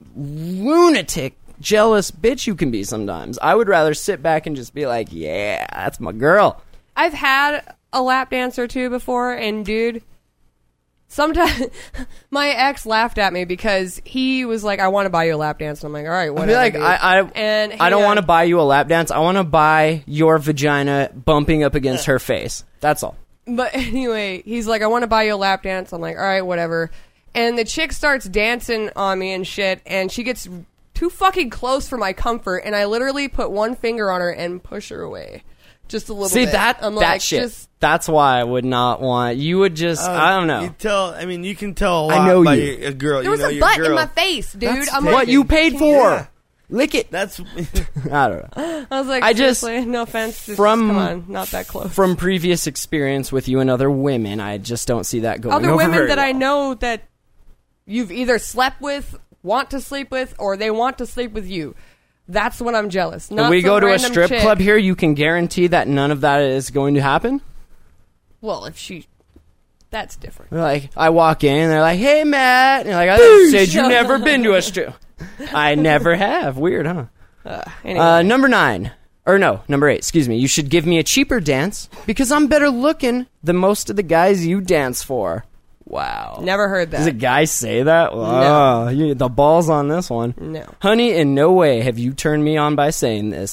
Speaker 4: jealous bitch you can be sometimes. I would rather sit back and just be like, yeah, that's my girl.
Speaker 5: I've had a lap dance or two before, and dude, sometimes my ex laughed at me because he was like, "I want to buy you a lap dance." And I'm like, "All right,
Speaker 4: I
Speaker 5: whatever."
Speaker 4: feel like
Speaker 5: dude."
Speaker 4: I don't want to buy you a lap dance. I want to buy your vagina bumping up against her face. That's all.
Speaker 5: But anyway, he's like, "I want to buy you a lap dance." I'm like, "All right, whatever." And the chick starts dancing on me and shit, and she gets too fucking close for my comfort, and I literally put one finger on her and push her away. Just a little
Speaker 4: See
Speaker 5: bit.
Speaker 4: that
Speaker 5: I'm
Speaker 4: that
Speaker 5: like,
Speaker 4: shit.
Speaker 5: just-
Speaker 4: That's why I would not want. You would just. I don't know.
Speaker 6: You can tell a lot
Speaker 4: I know
Speaker 6: by
Speaker 4: you.
Speaker 6: a girl.
Speaker 5: there was a
Speaker 6: your
Speaker 5: butt
Speaker 6: girl.
Speaker 5: in my face, dude.
Speaker 6: That's
Speaker 5: I'm
Speaker 6: what
Speaker 5: like,
Speaker 4: What you paid for?
Speaker 6: Yeah.
Speaker 4: Lick it.
Speaker 6: That's
Speaker 4: I don't know.
Speaker 5: I was like,
Speaker 4: I just-
Speaker 5: seriously, no offense, just
Speaker 4: from-
Speaker 5: come on, not that close.
Speaker 4: From previous experience with you and other women, I just don't see that going
Speaker 5: Other
Speaker 4: over
Speaker 5: women
Speaker 4: very
Speaker 5: that I
Speaker 4: well.
Speaker 5: know that you've either slept with, want to sleep with, or they want to sleep with you. That's when I'm jealous. Not
Speaker 4: When we
Speaker 5: some
Speaker 4: go to a
Speaker 5: random
Speaker 4: strip
Speaker 5: chick.
Speaker 4: club here, you can guarantee that none of that is going to happen.
Speaker 5: Well, if she, that's different.
Speaker 4: Like, I walk in, and they're like, "Hey, Matt," and you're like, "I said you never been to a strip." I never have. Weird, huh?
Speaker 5: Anyway,
Speaker 4: Number 9. Or no, number 8, excuse me. You should give me a cheaper dance because I'm better looking than most of the guys you dance for. Wow.
Speaker 5: never heard
Speaker 4: Does a
Speaker 5: that.
Speaker 4: guy say that? Wow. The balls on this one.
Speaker 5: No.
Speaker 4: Honey, in no way have you turned me on by saying this.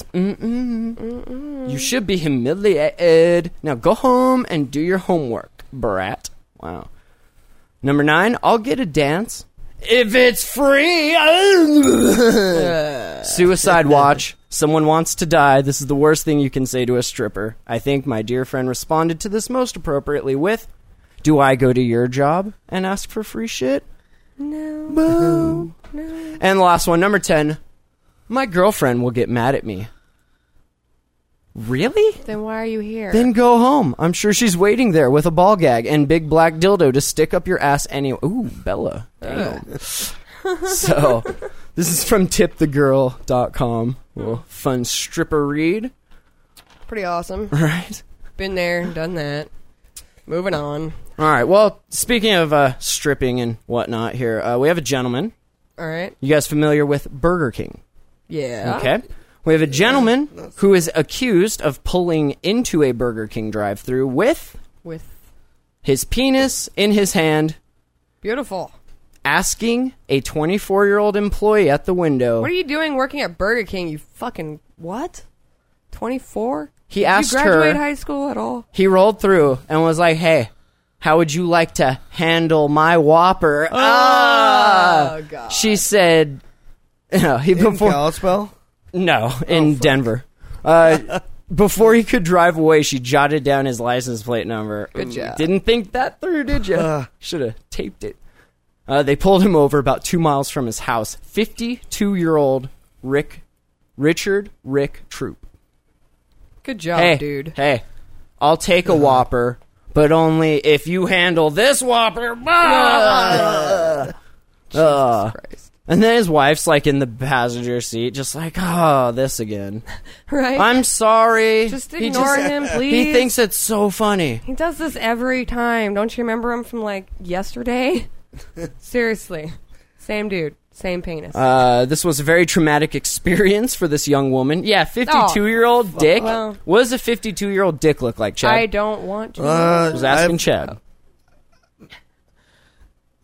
Speaker 4: You should be humiliated. Now go home and do your homework, brat. Wow. Number 9, I'll get a dance if it's free. Suicide watch. Someone wants to die. This is the worst thing you can say to a stripper. I think my dear friend responded to this most appropriately with, "Do I go to your job and ask for free shit?"
Speaker 5: No.
Speaker 4: Boo. And the last one, number 10. My girlfriend will get mad at me. Really?
Speaker 5: Then why are you here?
Speaker 4: Then go home. I'm sure she's waiting there with a ball gag and big black dildo to stick up your ass anyway. Ooh, Bella. Damn. So, this is from tipthegirl.com. Little fun stripper read.
Speaker 5: Pretty awesome.
Speaker 4: Right?
Speaker 5: Been there, done that. Moving on.
Speaker 4: All right. Well, speaking of stripping and whatnot here, we have a gentleman.
Speaker 5: All right.
Speaker 4: You guys familiar with Burger King?
Speaker 5: Yeah.
Speaker 4: Okay. We have a gentleman who is accused of pulling into a Burger King drive-thru with
Speaker 5: With
Speaker 4: his penis in his hand,
Speaker 5: beautiful.
Speaker 4: asking a 24-year-old employee at the window.
Speaker 5: What are you doing working at Burger King? You fucking what? 24?
Speaker 4: He asked
Speaker 5: Did you graduate
Speaker 4: her.
Speaker 5: high school at all?
Speaker 4: He rolled through and was like, "Hey, how would you like to handle my Whopper?"
Speaker 5: Oh, God.
Speaker 4: She said, he
Speaker 6: in
Speaker 4: before
Speaker 6: Kalispell.
Speaker 4: no in Denver. Before he could drive away, she jotted down his license plate number.
Speaker 5: Good job.
Speaker 4: Didn't think that through, did you? Should have taped it. They pulled him over about 2 miles from his house. 52-year-old Richard Rick Troop.
Speaker 5: Good job,
Speaker 4: Hey,
Speaker 5: dude.
Speaker 4: Hey, I'll take a Whopper, but only if you handle this Whopper.
Speaker 5: Christ.
Speaker 4: And then his wife's like in the passenger seat, just like, "Oh, this again."
Speaker 5: Right?
Speaker 4: I'm sorry.
Speaker 5: Just
Speaker 4: He
Speaker 5: ignore him, please.
Speaker 4: He thinks it's so funny.
Speaker 5: He does this every time. Don't you remember him from, like, yesterday? Seriously. Same dude. Same penis.
Speaker 4: This was a very traumatic experience for this young woman. Yeah, 52-year-old dick.
Speaker 5: Well.
Speaker 4: What does a 52-year-old dick look like, Chad?
Speaker 5: I don't want to.
Speaker 4: I was asking Chad.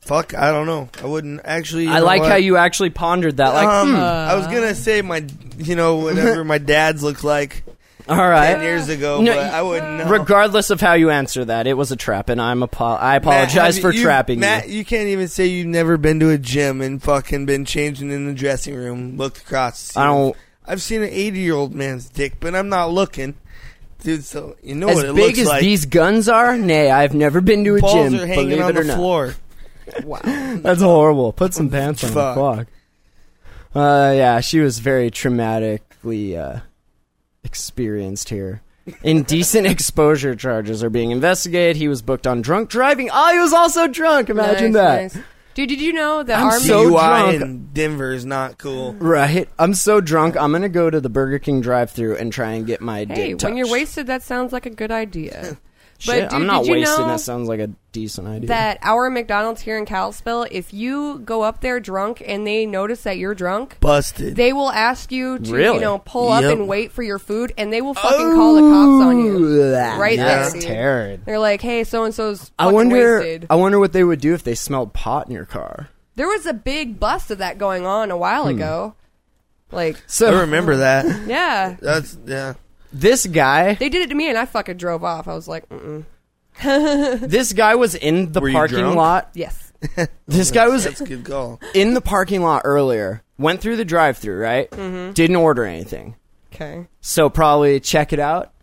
Speaker 6: Fuck, I don't know. I wouldn't actually.
Speaker 4: I like how you actually pondered that. Like,
Speaker 6: I was gonna say whatever my dad's looked like
Speaker 4: all right.
Speaker 6: 10 years ago,
Speaker 4: No,
Speaker 6: but I wouldn't know.
Speaker 4: Regardless of how you answer that, it was a trap, and I apologize for trapping
Speaker 6: Matt,
Speaker 4: you.
Speaker 6: you can't even say you've never been to a gym and fucking been changing in the dressing room, looked across the ceiling. I've seen an 80-year-old man's dick, but I'm not looking. Dude, so you know what it
Speaker 4: As
Speaker 6: looks
Speaker 4: big as
Speaker 6: like.
Speaker 4: these guns are? Nay, I've never been to a
Speaker 6: Balls
Speaker 4: gym,
Speaker 6: are hanging
Speaker 4: believe
Speaker 6: on
Speaker 4: it or
Speaker 6: the
Speaker 4: not.
Speaker 6: floor.
Speaker 5: Wow.
Speaker 4: That's horrible. Put some pants on.
Speaker 6: Fuck.
Speaker 4: Fuck. Yeah, she was very traumatically experienced here. Indecent exposure charges are being investigated. He was booked on drunk driving. Oh, he was also drunk. Imagine
Speaker 5: Nice,
Speaker 4: that.
Speaker 5: nice. Dude, did you know that
Speaker 4: I'm
Speaker 5: Army...
Speaker 4: so
Speaker 6: DUI
Speaker 4: drunk.
Speaker 6: in Denver is not cool.
Speaker 4: Right. I'm so drunk. I'm going to go to the Burger King drive-thru and try and get my dick
Speaker 5: Hey,
Speaker 4: touched.
Speaker 5: when you're wasted, that sounds like a good idea.
Speaker 4: Shit,
Speaker 5: But,
Speaker 4: I'm
Speaker 5: dude,
Speaker 4: not
Speaker 5: did you
Speaker 4: wasted.
Speaker 5: know
Speaker 4: That sounds like a decent idea.
Speaker 5: that our McDonald's here in Kalispell, if you go up there drunk and they notice that you're drunk,
Speaker 6: Busted.
Speaker 5: they will ask you to,
Speaker 4: Really?
Speaker 5: pull up
Speaker 6: Yep.
Speaker 5: and wait for your food, and they will fucking call the cops on you. Right
Speaker 4: That's
Speaker 5: there, dude.
Speaker 4: terrible.
Speaker 5: They're like, hey, so-and-so's
Speaker 4: I
Speaker 5: fucking
Speaker 4: wonder.
Speaker 5: wasted.
Speaker 4: I wonder what they would do if they smelled pot in your car.
Speaker 5: There was a big bust of that going on a while ago. Like,
Speaker 6: I
Speaker 4: So
Speaker 6: remember that.
Speaker 5: yeah.
Speaker 6: Yeah.
Speaker 4: this guy,
Speaker 5: They did it to me, and I fucking drove off. I was like, mm-mm.
Speaker 4: this guy was in the
Speaker 6: Were you
Speaker 4: parking
Speaker 6: drunk?
Speaker 4: lot.
Speaker 5: Yes.
Speaker 4: This guy was
Speaker 6: That's a good call.
Speaker 4: in the parking lot earlier. Went through the drive-thru, right? Mm-hmm. Didn't order anything.
Speaker 5: Okay.
Speaker 4: So probably check it out.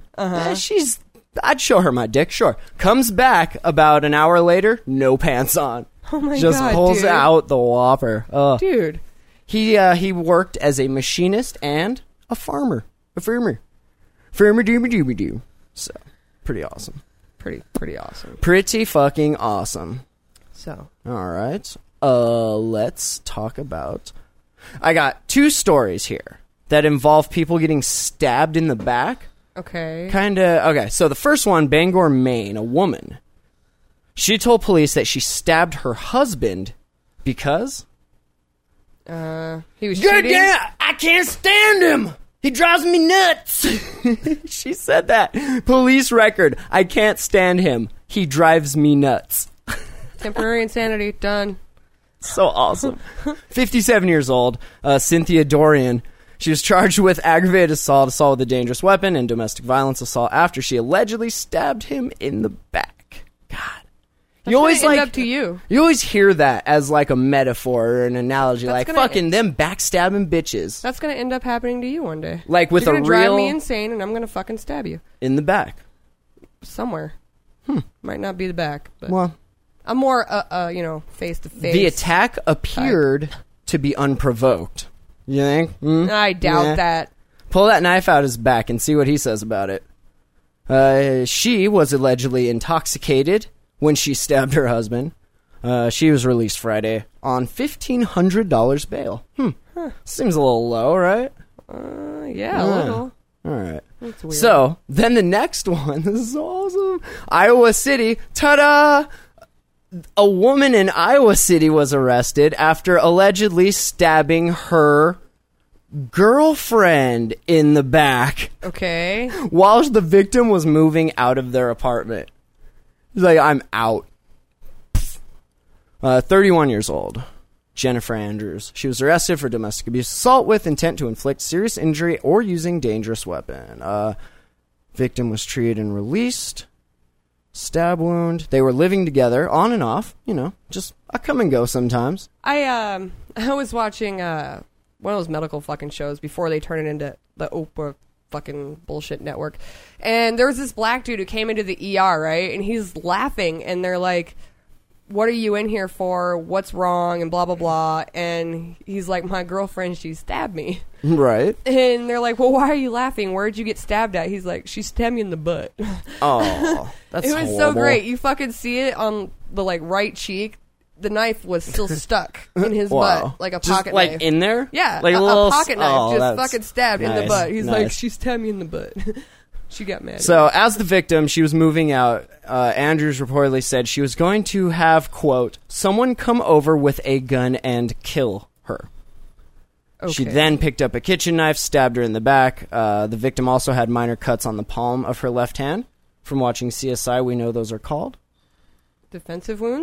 Speaker 4: I'd show her my dick, sure. Comes back about an hour later, no pants on.
Speaker 5: Oh my
Speaker 4: Just
Speaker 5: God,
Speaker 4: pulls
Speaker 5: dude.
Speaker 4: out the Whopper. Ugh.
Speaker 5: Dude.
Speaker 4: He worked as a machinist and a farmer. Farmer doomy doo. So, pretty awesome.
Speaker 5: Pretty awesome.
Speaker 4: Pretty fucking awesome.
Speaker 5: So.
Speaker 4: All right. Let's talk about... I got 2 stories here that involve people getting stabbed in the back.
Speaker 5: Okay.
Speaker 4: Okay, so the first one, Bangor, Maine, a woman. She told police that she stabbed her husband because...
Speaker 5: He was
Speaker 4: God
Speaker 5: cheating.
Speaker 4: damn, I can't stand him. He drives me nuts. She said that. Police record. I can't stand him. He drives me nuts.
Speaker 5: Temporary insanity. Done.
Speaker 4: So awesome. 57 years old, Cynthia Dorian. She was charged with aggravated assault with a dangerous weapon, and domestic violence assault after she allegedly stabbed him in the back. God.
Speaker 5: That's gonna end up to you.
Speaker 4: You always hear that as like a metaphor or an analogy,
Speaker 5: That's
Speaker 4: like
Speaker 5: gonna-
Speaker 4: fucking them backstabbing bitches.
Speaker 5: That's going to end up happening to you one day.
Speaker 4: Like with
Speaker 5: You're
Speaker 4: a
Speaker 5: gonna drive
Speaker 4: real
Speaker 5: me insane, and I'm going to fucking stab you.
Speaker 4: in the back.
Speaker 5: Somewhere. Might not be the back, but
Speaker 4: Well,
Speaker 5: I'm more, face to face.
Speaker 4: the attack appeared to be unprovoked. You think?
Speaker 5: I doubt
Speaker 4: Nah.
Speaker 5: that.
Speaker 4: Pull that knife out his back and see what he says about it. She was allegedly intoxicated when she stabbed her husband. She was released Friday on $1,500 bail. Seems a little low, right?
Speaker 5: Yeah, a little.
Speaker 4: All right.
Speaker 5: That's weird.
Speaker 4: So, then the next one. This is awesome. Iowa City. Ta-da! A woman in Iowa City was arrested after allegedly stabbing her girlfriend in the back
Speaker 5: Okay.
Speaker 4: while the victim was moving out of their apartment. He's like, I'm out. 31 years old. Jennifer Andrews. She was arrested for domestic abuse assault with intent to inflict serious injury or using dangerous weapon. Victim was treated and released. Stab wound. They were living together on and off. Just I come and go sometimes.
Speaker 5: I was watching one of those medical fucking shows before they turn it into the Oprah fucking bullshit network. And there was this black dude who came into the ER, right? And he's laughing, and they're like, what are you in here for? What's wrong? And blah, blah, blah. And he's like, my girlfriend, she stabbed me.
Speaker 4: Right.
Speaker 5: And they're like, well, why are you laughing? Where'd you get stabbed at? He's like, she stabbed me in the butt.
Speaker 4: Oh, that's
Speaker 5: It was so
Speaker 4: horrible.
Speaker 5: great. You fucking see it on the right cheek. The knife was still stuck in his
Speaker 4: Wow.
Speaker 5: butt, like a
Speaker 4: Just,
Speaker 5: pocket
Speaker 4: like
Speaker 5: knife.
Speaker 4: in there?
Speaker 5: Yeah,
Speaker 4: Like
Speaker 5: a
Speaker 4: little
Speaker 5: pocket knife just
Speaker 4: that's
Speaker 5: fucking stabbed in the
Speaker 4: nice,
Speaker 5: butt. He's like,
Speaker 4: nice.
Speaker 5: she stabbed me in the butt. She got mad.
Speaker 4: So, as the victim, she was moving out. Andrews reportedly said she was going to have, quote, someone come over with a gun and kill her.
Speaker 5: Okay.
Speaker 4: She then picked up a kitchen knife, stabbed her in the back. The victim also had minor cuts on the palm of her left hand. From watching CSI, we know those are called
Speaker 5: Defensive wounds?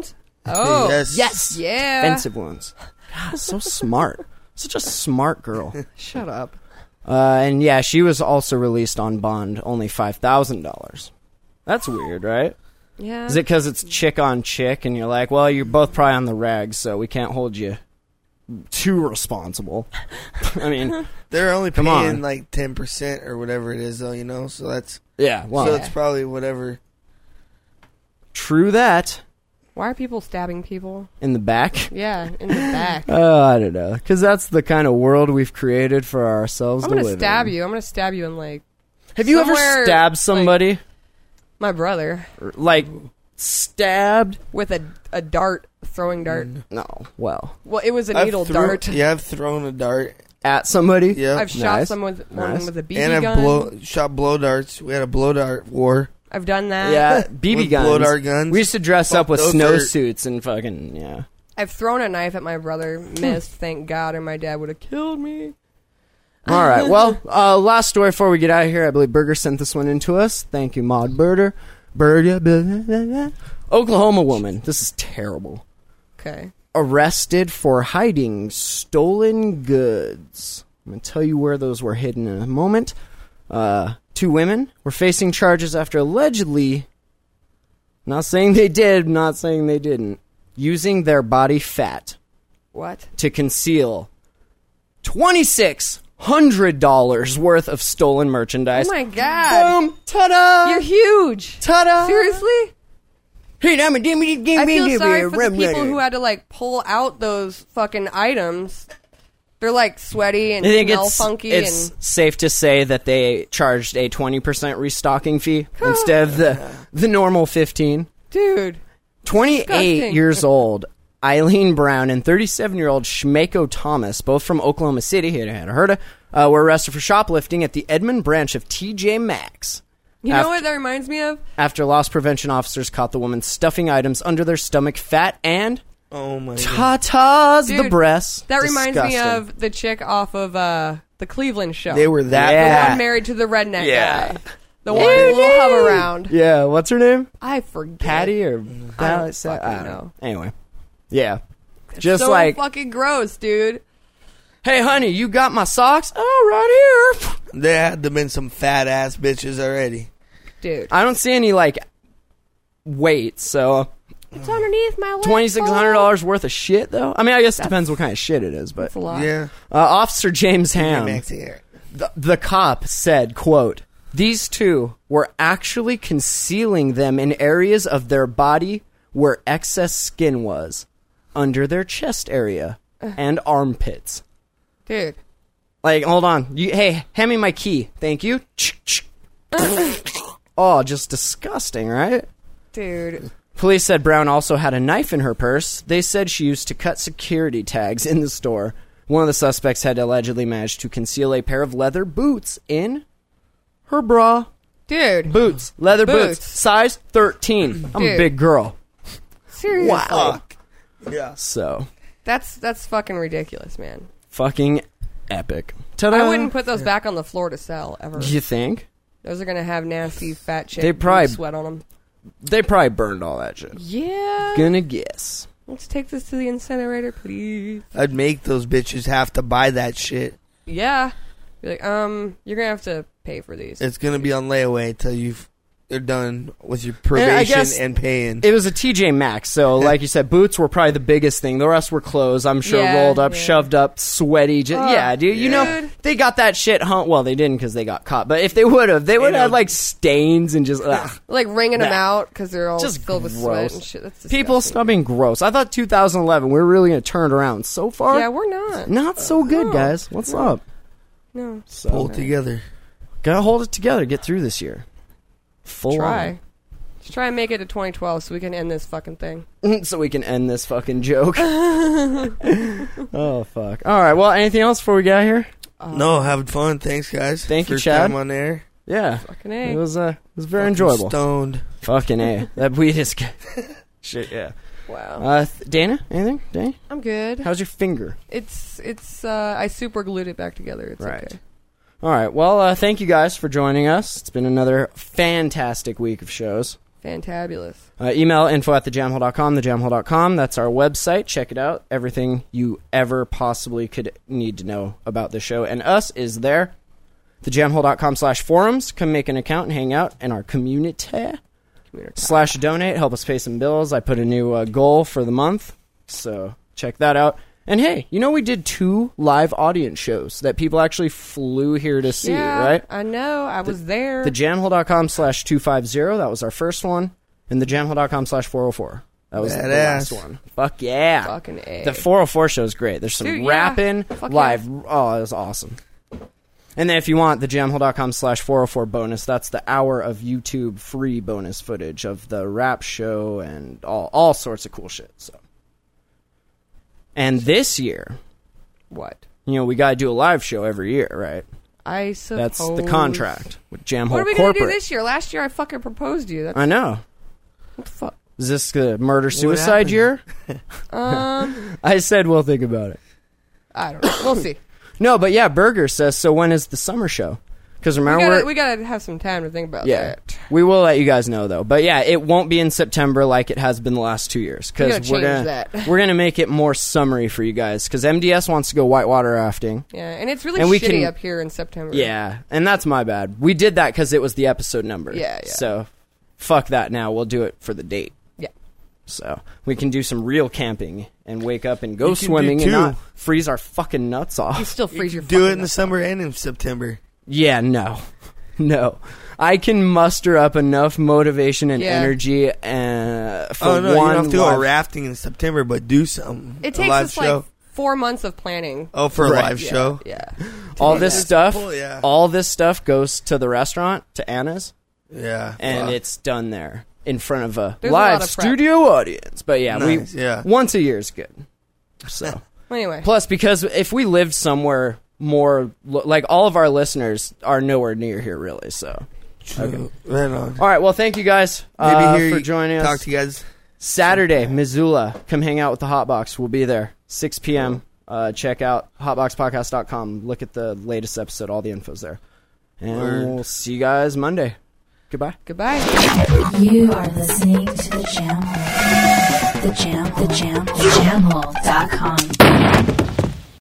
Speaker 5: Oh,
Speaker 6: Yes.
Speaker 5: yeah.
Speaker 4: Offensive wounds. God, so smart. Such a smart girl.
Speaker 5: Shut up.
Speaker 4: And yeah, she was also released on bond, only $5,000. That's weird, right?
Speaker 5: Yeah.
Speaker 4: Is it because it's chick on chick, and you're like, well, you're both probably on the rags, so we can't hold you too responsible. I mean,
Speaker 6: They're only
Speaker 4: Come
Speaker 6: paying
Speaker 4: on.
Speaker 6: like 10% or whatever it is, though. You know, so that's
Speaker 4: yeah, well,
Speaker 6: so it's probably whatever.
Speaker 4: true that.
Speaker 5: Why are people stabbing people?
Speaker 4: In the back.
Speaker 5: Yeah, in the back.
Speaker 4: I don't know, because that's the kind of world we've created for ourselves
Speaker 5: I'm
Speaker 4: to
Speaker 5: gonna
Speaker 4: live
Speaker 5: stab
Speaker 4: in.
Speaker 5: you. I'm gonna stab you in like
Speaker 4: Have you ever
Speaker 5: somewhere,
Speaker 4: stabbed somebody?
Speaker 5: my brother
Speaker 4: Like, stabbed?
Speaker 5: with a dart, throwing dart.
Speaker 4: No. Well,
Speaker 5: Well, it was a needle dart.
Speaker 6: Yeah, I've thrown a dart.
Speaker 4: at somebody?
Speaker 6: Yeah,
Speaker 5: I've shot
Speaker 4: Nice.
Speaker 5: someone with one
Speaker 4: Nice.
Speaker 5: with a BB
Speaker 6: and
Speaker 5: gun.
Speaker 6: I've shot blow darts. We had a blow dart war.
Speaker 5: I've done that.
Speaker 4: Yeah, BB
Speaker 6: With
Speaker 4: guns.
Speaker 6: blow dart guns.
Speaker 4: We used to dress
Speaker 6: Fuck,
Speaker 4: up with
Speaker 6: those
Speaker 4: snowsuits and fucking, yeah.
Speaker 5: I've thrown a knife at my brother, missed, thank God, and my dad would have killed me.
Speaker 4: All right. Well, last story before we get out of here. I believe Berger sent this one into us. Thank you, Maud Berger. Oklahoma woman. This is terrible.
Speaker 5: Okay.
Speaker 4: Arrested for hiding stolen goods. I'm going to tell you where those were hidden in a moment. 2 women were facing charges after allegedly, not saying they did, not saying they didn't, using their body fat
Speaker 5: What?
Speaker 4: to conceal $2,600 worth of stolen merchandise.
Speaker 5: Oh my God.
Speaker 4: Boom! Ta-da!
Speaker 5: You're huge.
Speaker 4: Ta-da!
Speaker 5: Seriously?
Speaker 4: Hey, I
Speaker 5: I feel sorry for the people who had to like pull out those fucking items. They're like sweaty and
Speaker 4: I think
Speaker 5: smell
Speaker 4: it's
Speaker 5: funky
Speaker 4: it's
Speaker 5: and
Speaker 4: safe to say that they charged a 20% restocking fee instead of the normal 15.
Speaker 5: dude.
Speaker 4: 28
Speaker 5: Disgusting.
Speaker 4: years old, Eileen Brown and 37-year-old Shmeko Thomas, both from Oklahoma City, hadn't heard of, were arrested for shoplifting at the Edmond branch of TJ Maxx.
Speaker 5: You know what that reminds me of?
Speaker 4: After loss prevention officers caught the woman stuffing items under their stomach, fat and
Speaker 6: Oh my God.
Speaker 4: tatas the
Speaker 5: Dude,
Speaker 4: breasts.
Speaker 5: That reminds me
Speaker 4: Disgusting.
Speaker 5: of the chick off of the Cleveland show.
Speaker 6: They were that.
Speaker 5: the
Speaker 4: Yeah.
Speaker 5: one married to the redneck
Speaker 4: Yeah.
Speaker 5: guy. The one who will hover around.
Speaker 4: Yeah, what's her name?
Speaker 5: I forget.
Speaker 4: Patty or
Speaker 5: I don't
Speaker 4: I
Speaker 5: fucking
Speaker 4: don't
Speaker 5: know.
Speaker 4: Anyway, yeah, just
Speaker 5: So
Speaker 4: like,
Speaker 5: fucking gross, dude.
Speaker 4: hey, honey, you got my socks? Oh, right here.
Speaker 6: There had to been some fat ass bitches already.
Speaker 5: Dude.
Speaker 4: I don't see any like weight, so
Speaker 5: It's underneath my leg.
Speaker 4: $2,600 worth of shit, though. I mean, I guess it depends what kind of shit it is, but
Speaker 5: That's a lot.
Speaker 6: Yeah.
Speaker 4: Officer James Ham,
Speaker 6: Max here.
Speaker 4: the cop said, "quote These two were actually concealing them in areas of their body where excess skin was, under their chest area and armpits."
Speaker 5: Dude.
Speaker 4: Like, hold on. Hey, hand me my key. Thank you. Oh, just disgusting, right?
Speaker 5: Dude.
Speaker 4: Police said Brown also had a knife in her purse. They said she used to cut security tags in the store. One of the suspects had allegedly managed to conceal a pair of leather boots in her bra.
Speaker 5: Dude.
Speaker 4: Boots. Leather boots.
Speaker 5: Boots.
Speaker 4: Size 13. I'm a
Speaker 5: Dude.
Speaker 4: big girl.
Speaker 5: Seriously.
Speaker 4: Wow.
Speaker 6: Yeah.
Speaker 4: So,
Speaker 5: That's fucking ridiculous, man.
Speaker 4: fucking epic. Ta-da.
Speaker 5: I wouldn't put those back on the floor to sell, ever.
Speaker 4: You think?
Speaker 5: Those are going to have nasty fat chick
Speaker 4: They probably-
Speaker 5: sweat on them.
Speaker 4: They probably burned all that shit.
Speaker 5: Yeah.
Speaker 4: Gonna guess.
Speaker 5: Let's take this to the incinerator, please.
Speaker 6: I'd make those bitches have to buy that shit.
Speaker 5: Yeah. Be like, you're going to have to pay for these.
Speaker 6: It's gonna be on layaway until you're done with your
Speaker 4: I
Speaker 6: probation
Speaker 4: guess
Speaker 6: and paying.
Speaker 4: It was a TJ Maxx, so like you said, boots were probably the biggest thing. The rest were clothes, I'm sure,
Speaker 5: Yeah,
Speaker 4: rolled up,
Speaker 5: yeah.
Speaker 4: shoved up, sweaty. Yeah, dude. You know,
Speaker 5: dude.
Speaker 4: they got that shit well, they didn't because they got caught. But if they would have, they would have had like stains and just
Speaker 5: like wringing them
Speaker 4: Nah.
Speaker 5: out because they're all
Speaker 4: Just
Speaker 5: filled with sweat
Speaker 4: gross.
Speaker 5: and shit. That's
Speaker 4: people
Speaker 5: disgusting.
Speaker 4: snubbing gross. I thought 2011 we were really going to turn it around. So far,
Speaker 5: Yeah, we're not.
Speaker 4: not so good,
Speaker 5: No.
Speaker 4: guys. What's up?
Speaker 5: No.
Speaker 4: So,
Speaker 6: Pull it together.
Speaker 4: gotta hold it together. Get through this year. Full
Speaker 5: Try. Let's try and make it to 2012 so we can end this fucking thing.
Speaker 4: on. So we can end this fucking joke. Oh, fuck. All right. Well, anything else before we get out of here?
Speaker 6: No, having fun. Thanks, guys.
Speaker 4: Thank you,
Speaker 6: First
Speaker 4: Chad.
Speaker 6: time on air.
Speaker 4: Yeah.
Speaker 5: Fucking
Speaker 4: It
Speaker 5: A.
Speaker 4: was very
Speaker 6: Fucking
Speaker 4: enjoyable.
Speaker 6: Stoned.
Speaker 4: Fucking A. That weed is good. Shit, yeah.
Speaker 5: Wow.
Speaker 4: Dana, anything? Dana?
Speaker 5: I'm good.
Speaker 4: How's your finger?
Speaker 5: It's I super glued it back together. It's
Speaker 4: Right.
Speaker 5: okay.
Speaker 4: All right. Well, thank you guys for joining us. It's been another fantastic week of shows.
Speaker 5: Fantabulous.
Speaker 4: Email info@thejamhole.com, thejamhole.com. That's our website. Check it out. Everything you ever possibly could need to know about the show and us is there. Thejamhole.com/forums. Come make an account and hang out in our community. /donate. Help us pay some bills. I put a new goal for the month, so check that out. And hey, we did 2 live audience shows that people actually flew here to see, right?
Speaker 5: I know. I was there.
Speaker 4: Thejamhole.com/250. That was our first one. And thejamhole.com/404. That was the last one. Fuck yeah.
Speaker 5: Fucking A.
Speaker 4: The 404 show is great. There's some rapping live.
Speaker 5: Yeah.
Speaker 4: Oh, it was awesome. And then if you want the jamhole.com/404 bonus, that's the hour of YouTube free bonus footage of the rap show and all sorts of cool shit. So. And this year,
Speaker 5: what?
Speaker 4: We got to do a live show every year, right?
Speaker 5: I suppose.
Speaker 4: That's the contract with Jamhole Corporate.
Speaker 5: What are we going to do this year? Last year I fucking proposed to you.
Speaker 4: I know.
Speaker 5: What the fuck?
Speaker 4: Is this the murder-suicide year? I said we'll think about it.
Speaker 5: I don't know. We'll see.
Speaker 4: No, but yeah, Burger says, so when is the summer show? Because remember...
Speaker 5: We gotta have some time to think about that.
Speaker 4: We will let you guys know, though. But yeah, it won't be in September like it has been the last 2 years. Because we're going to make it more summery for you guys. Because MDS wants to go whitewater rafting.
Speaker 5: Yeah, and it's really shitty up here in September.
Speaker 4: Yeah, and that's my bad. We did that because it was the episode number.
Speaker 5: Yeah.
Speaker 4: So, fuck that now. We'll do it for the date.
Speaker 5: Yeah.
Speaker 4: So, we can do some real camping and wake up and go swimming and not freeze our fucking nuts off.
Speaker 5: You still freeze your fucking
Speaker 6: do it in the
Speaker 5: nuts
Speaker 6: summer
Speaker 5: off.
Speaker 6: and in September.
Speaker 4: Yeah, no. I can muster up enough motivation and energy for one.
Speaker 6: You don't have to go rafting in September, but do something.
Speaker 5: It takes us like 4 months of planning.
Speaker 6: Oh, for a live show?
Speaker 5: Yeah.
Speaker 4: All this stuff goes to the restaurant, to Anna's.
Speaker 6: Yeah.
Speaker 4: And it's done there in front of a live studio audience. But yeah, once a year is good. So
Speaker 5: anyway.
Speaker 4: Plus, because if we lived somewhere more, like all of our listeners are nowhere near here, really. So,
Speaker 6: okay. Right on.
Speaker 4: All right. Well, thank you guys for joining us.
Speaker 6: Talk to you guys
Speaker 4: Saturday, Missoula. Come hang out with the Hotbox. We'll be there 6 p.m. Check out hotboxpodcast.com. Look at the latest episode. All the info's there. And we'll see you guys Monday. Goodbye.
Speaker 7: You are listening to the Jam Hole. The Jam Hole. Jamhole.com.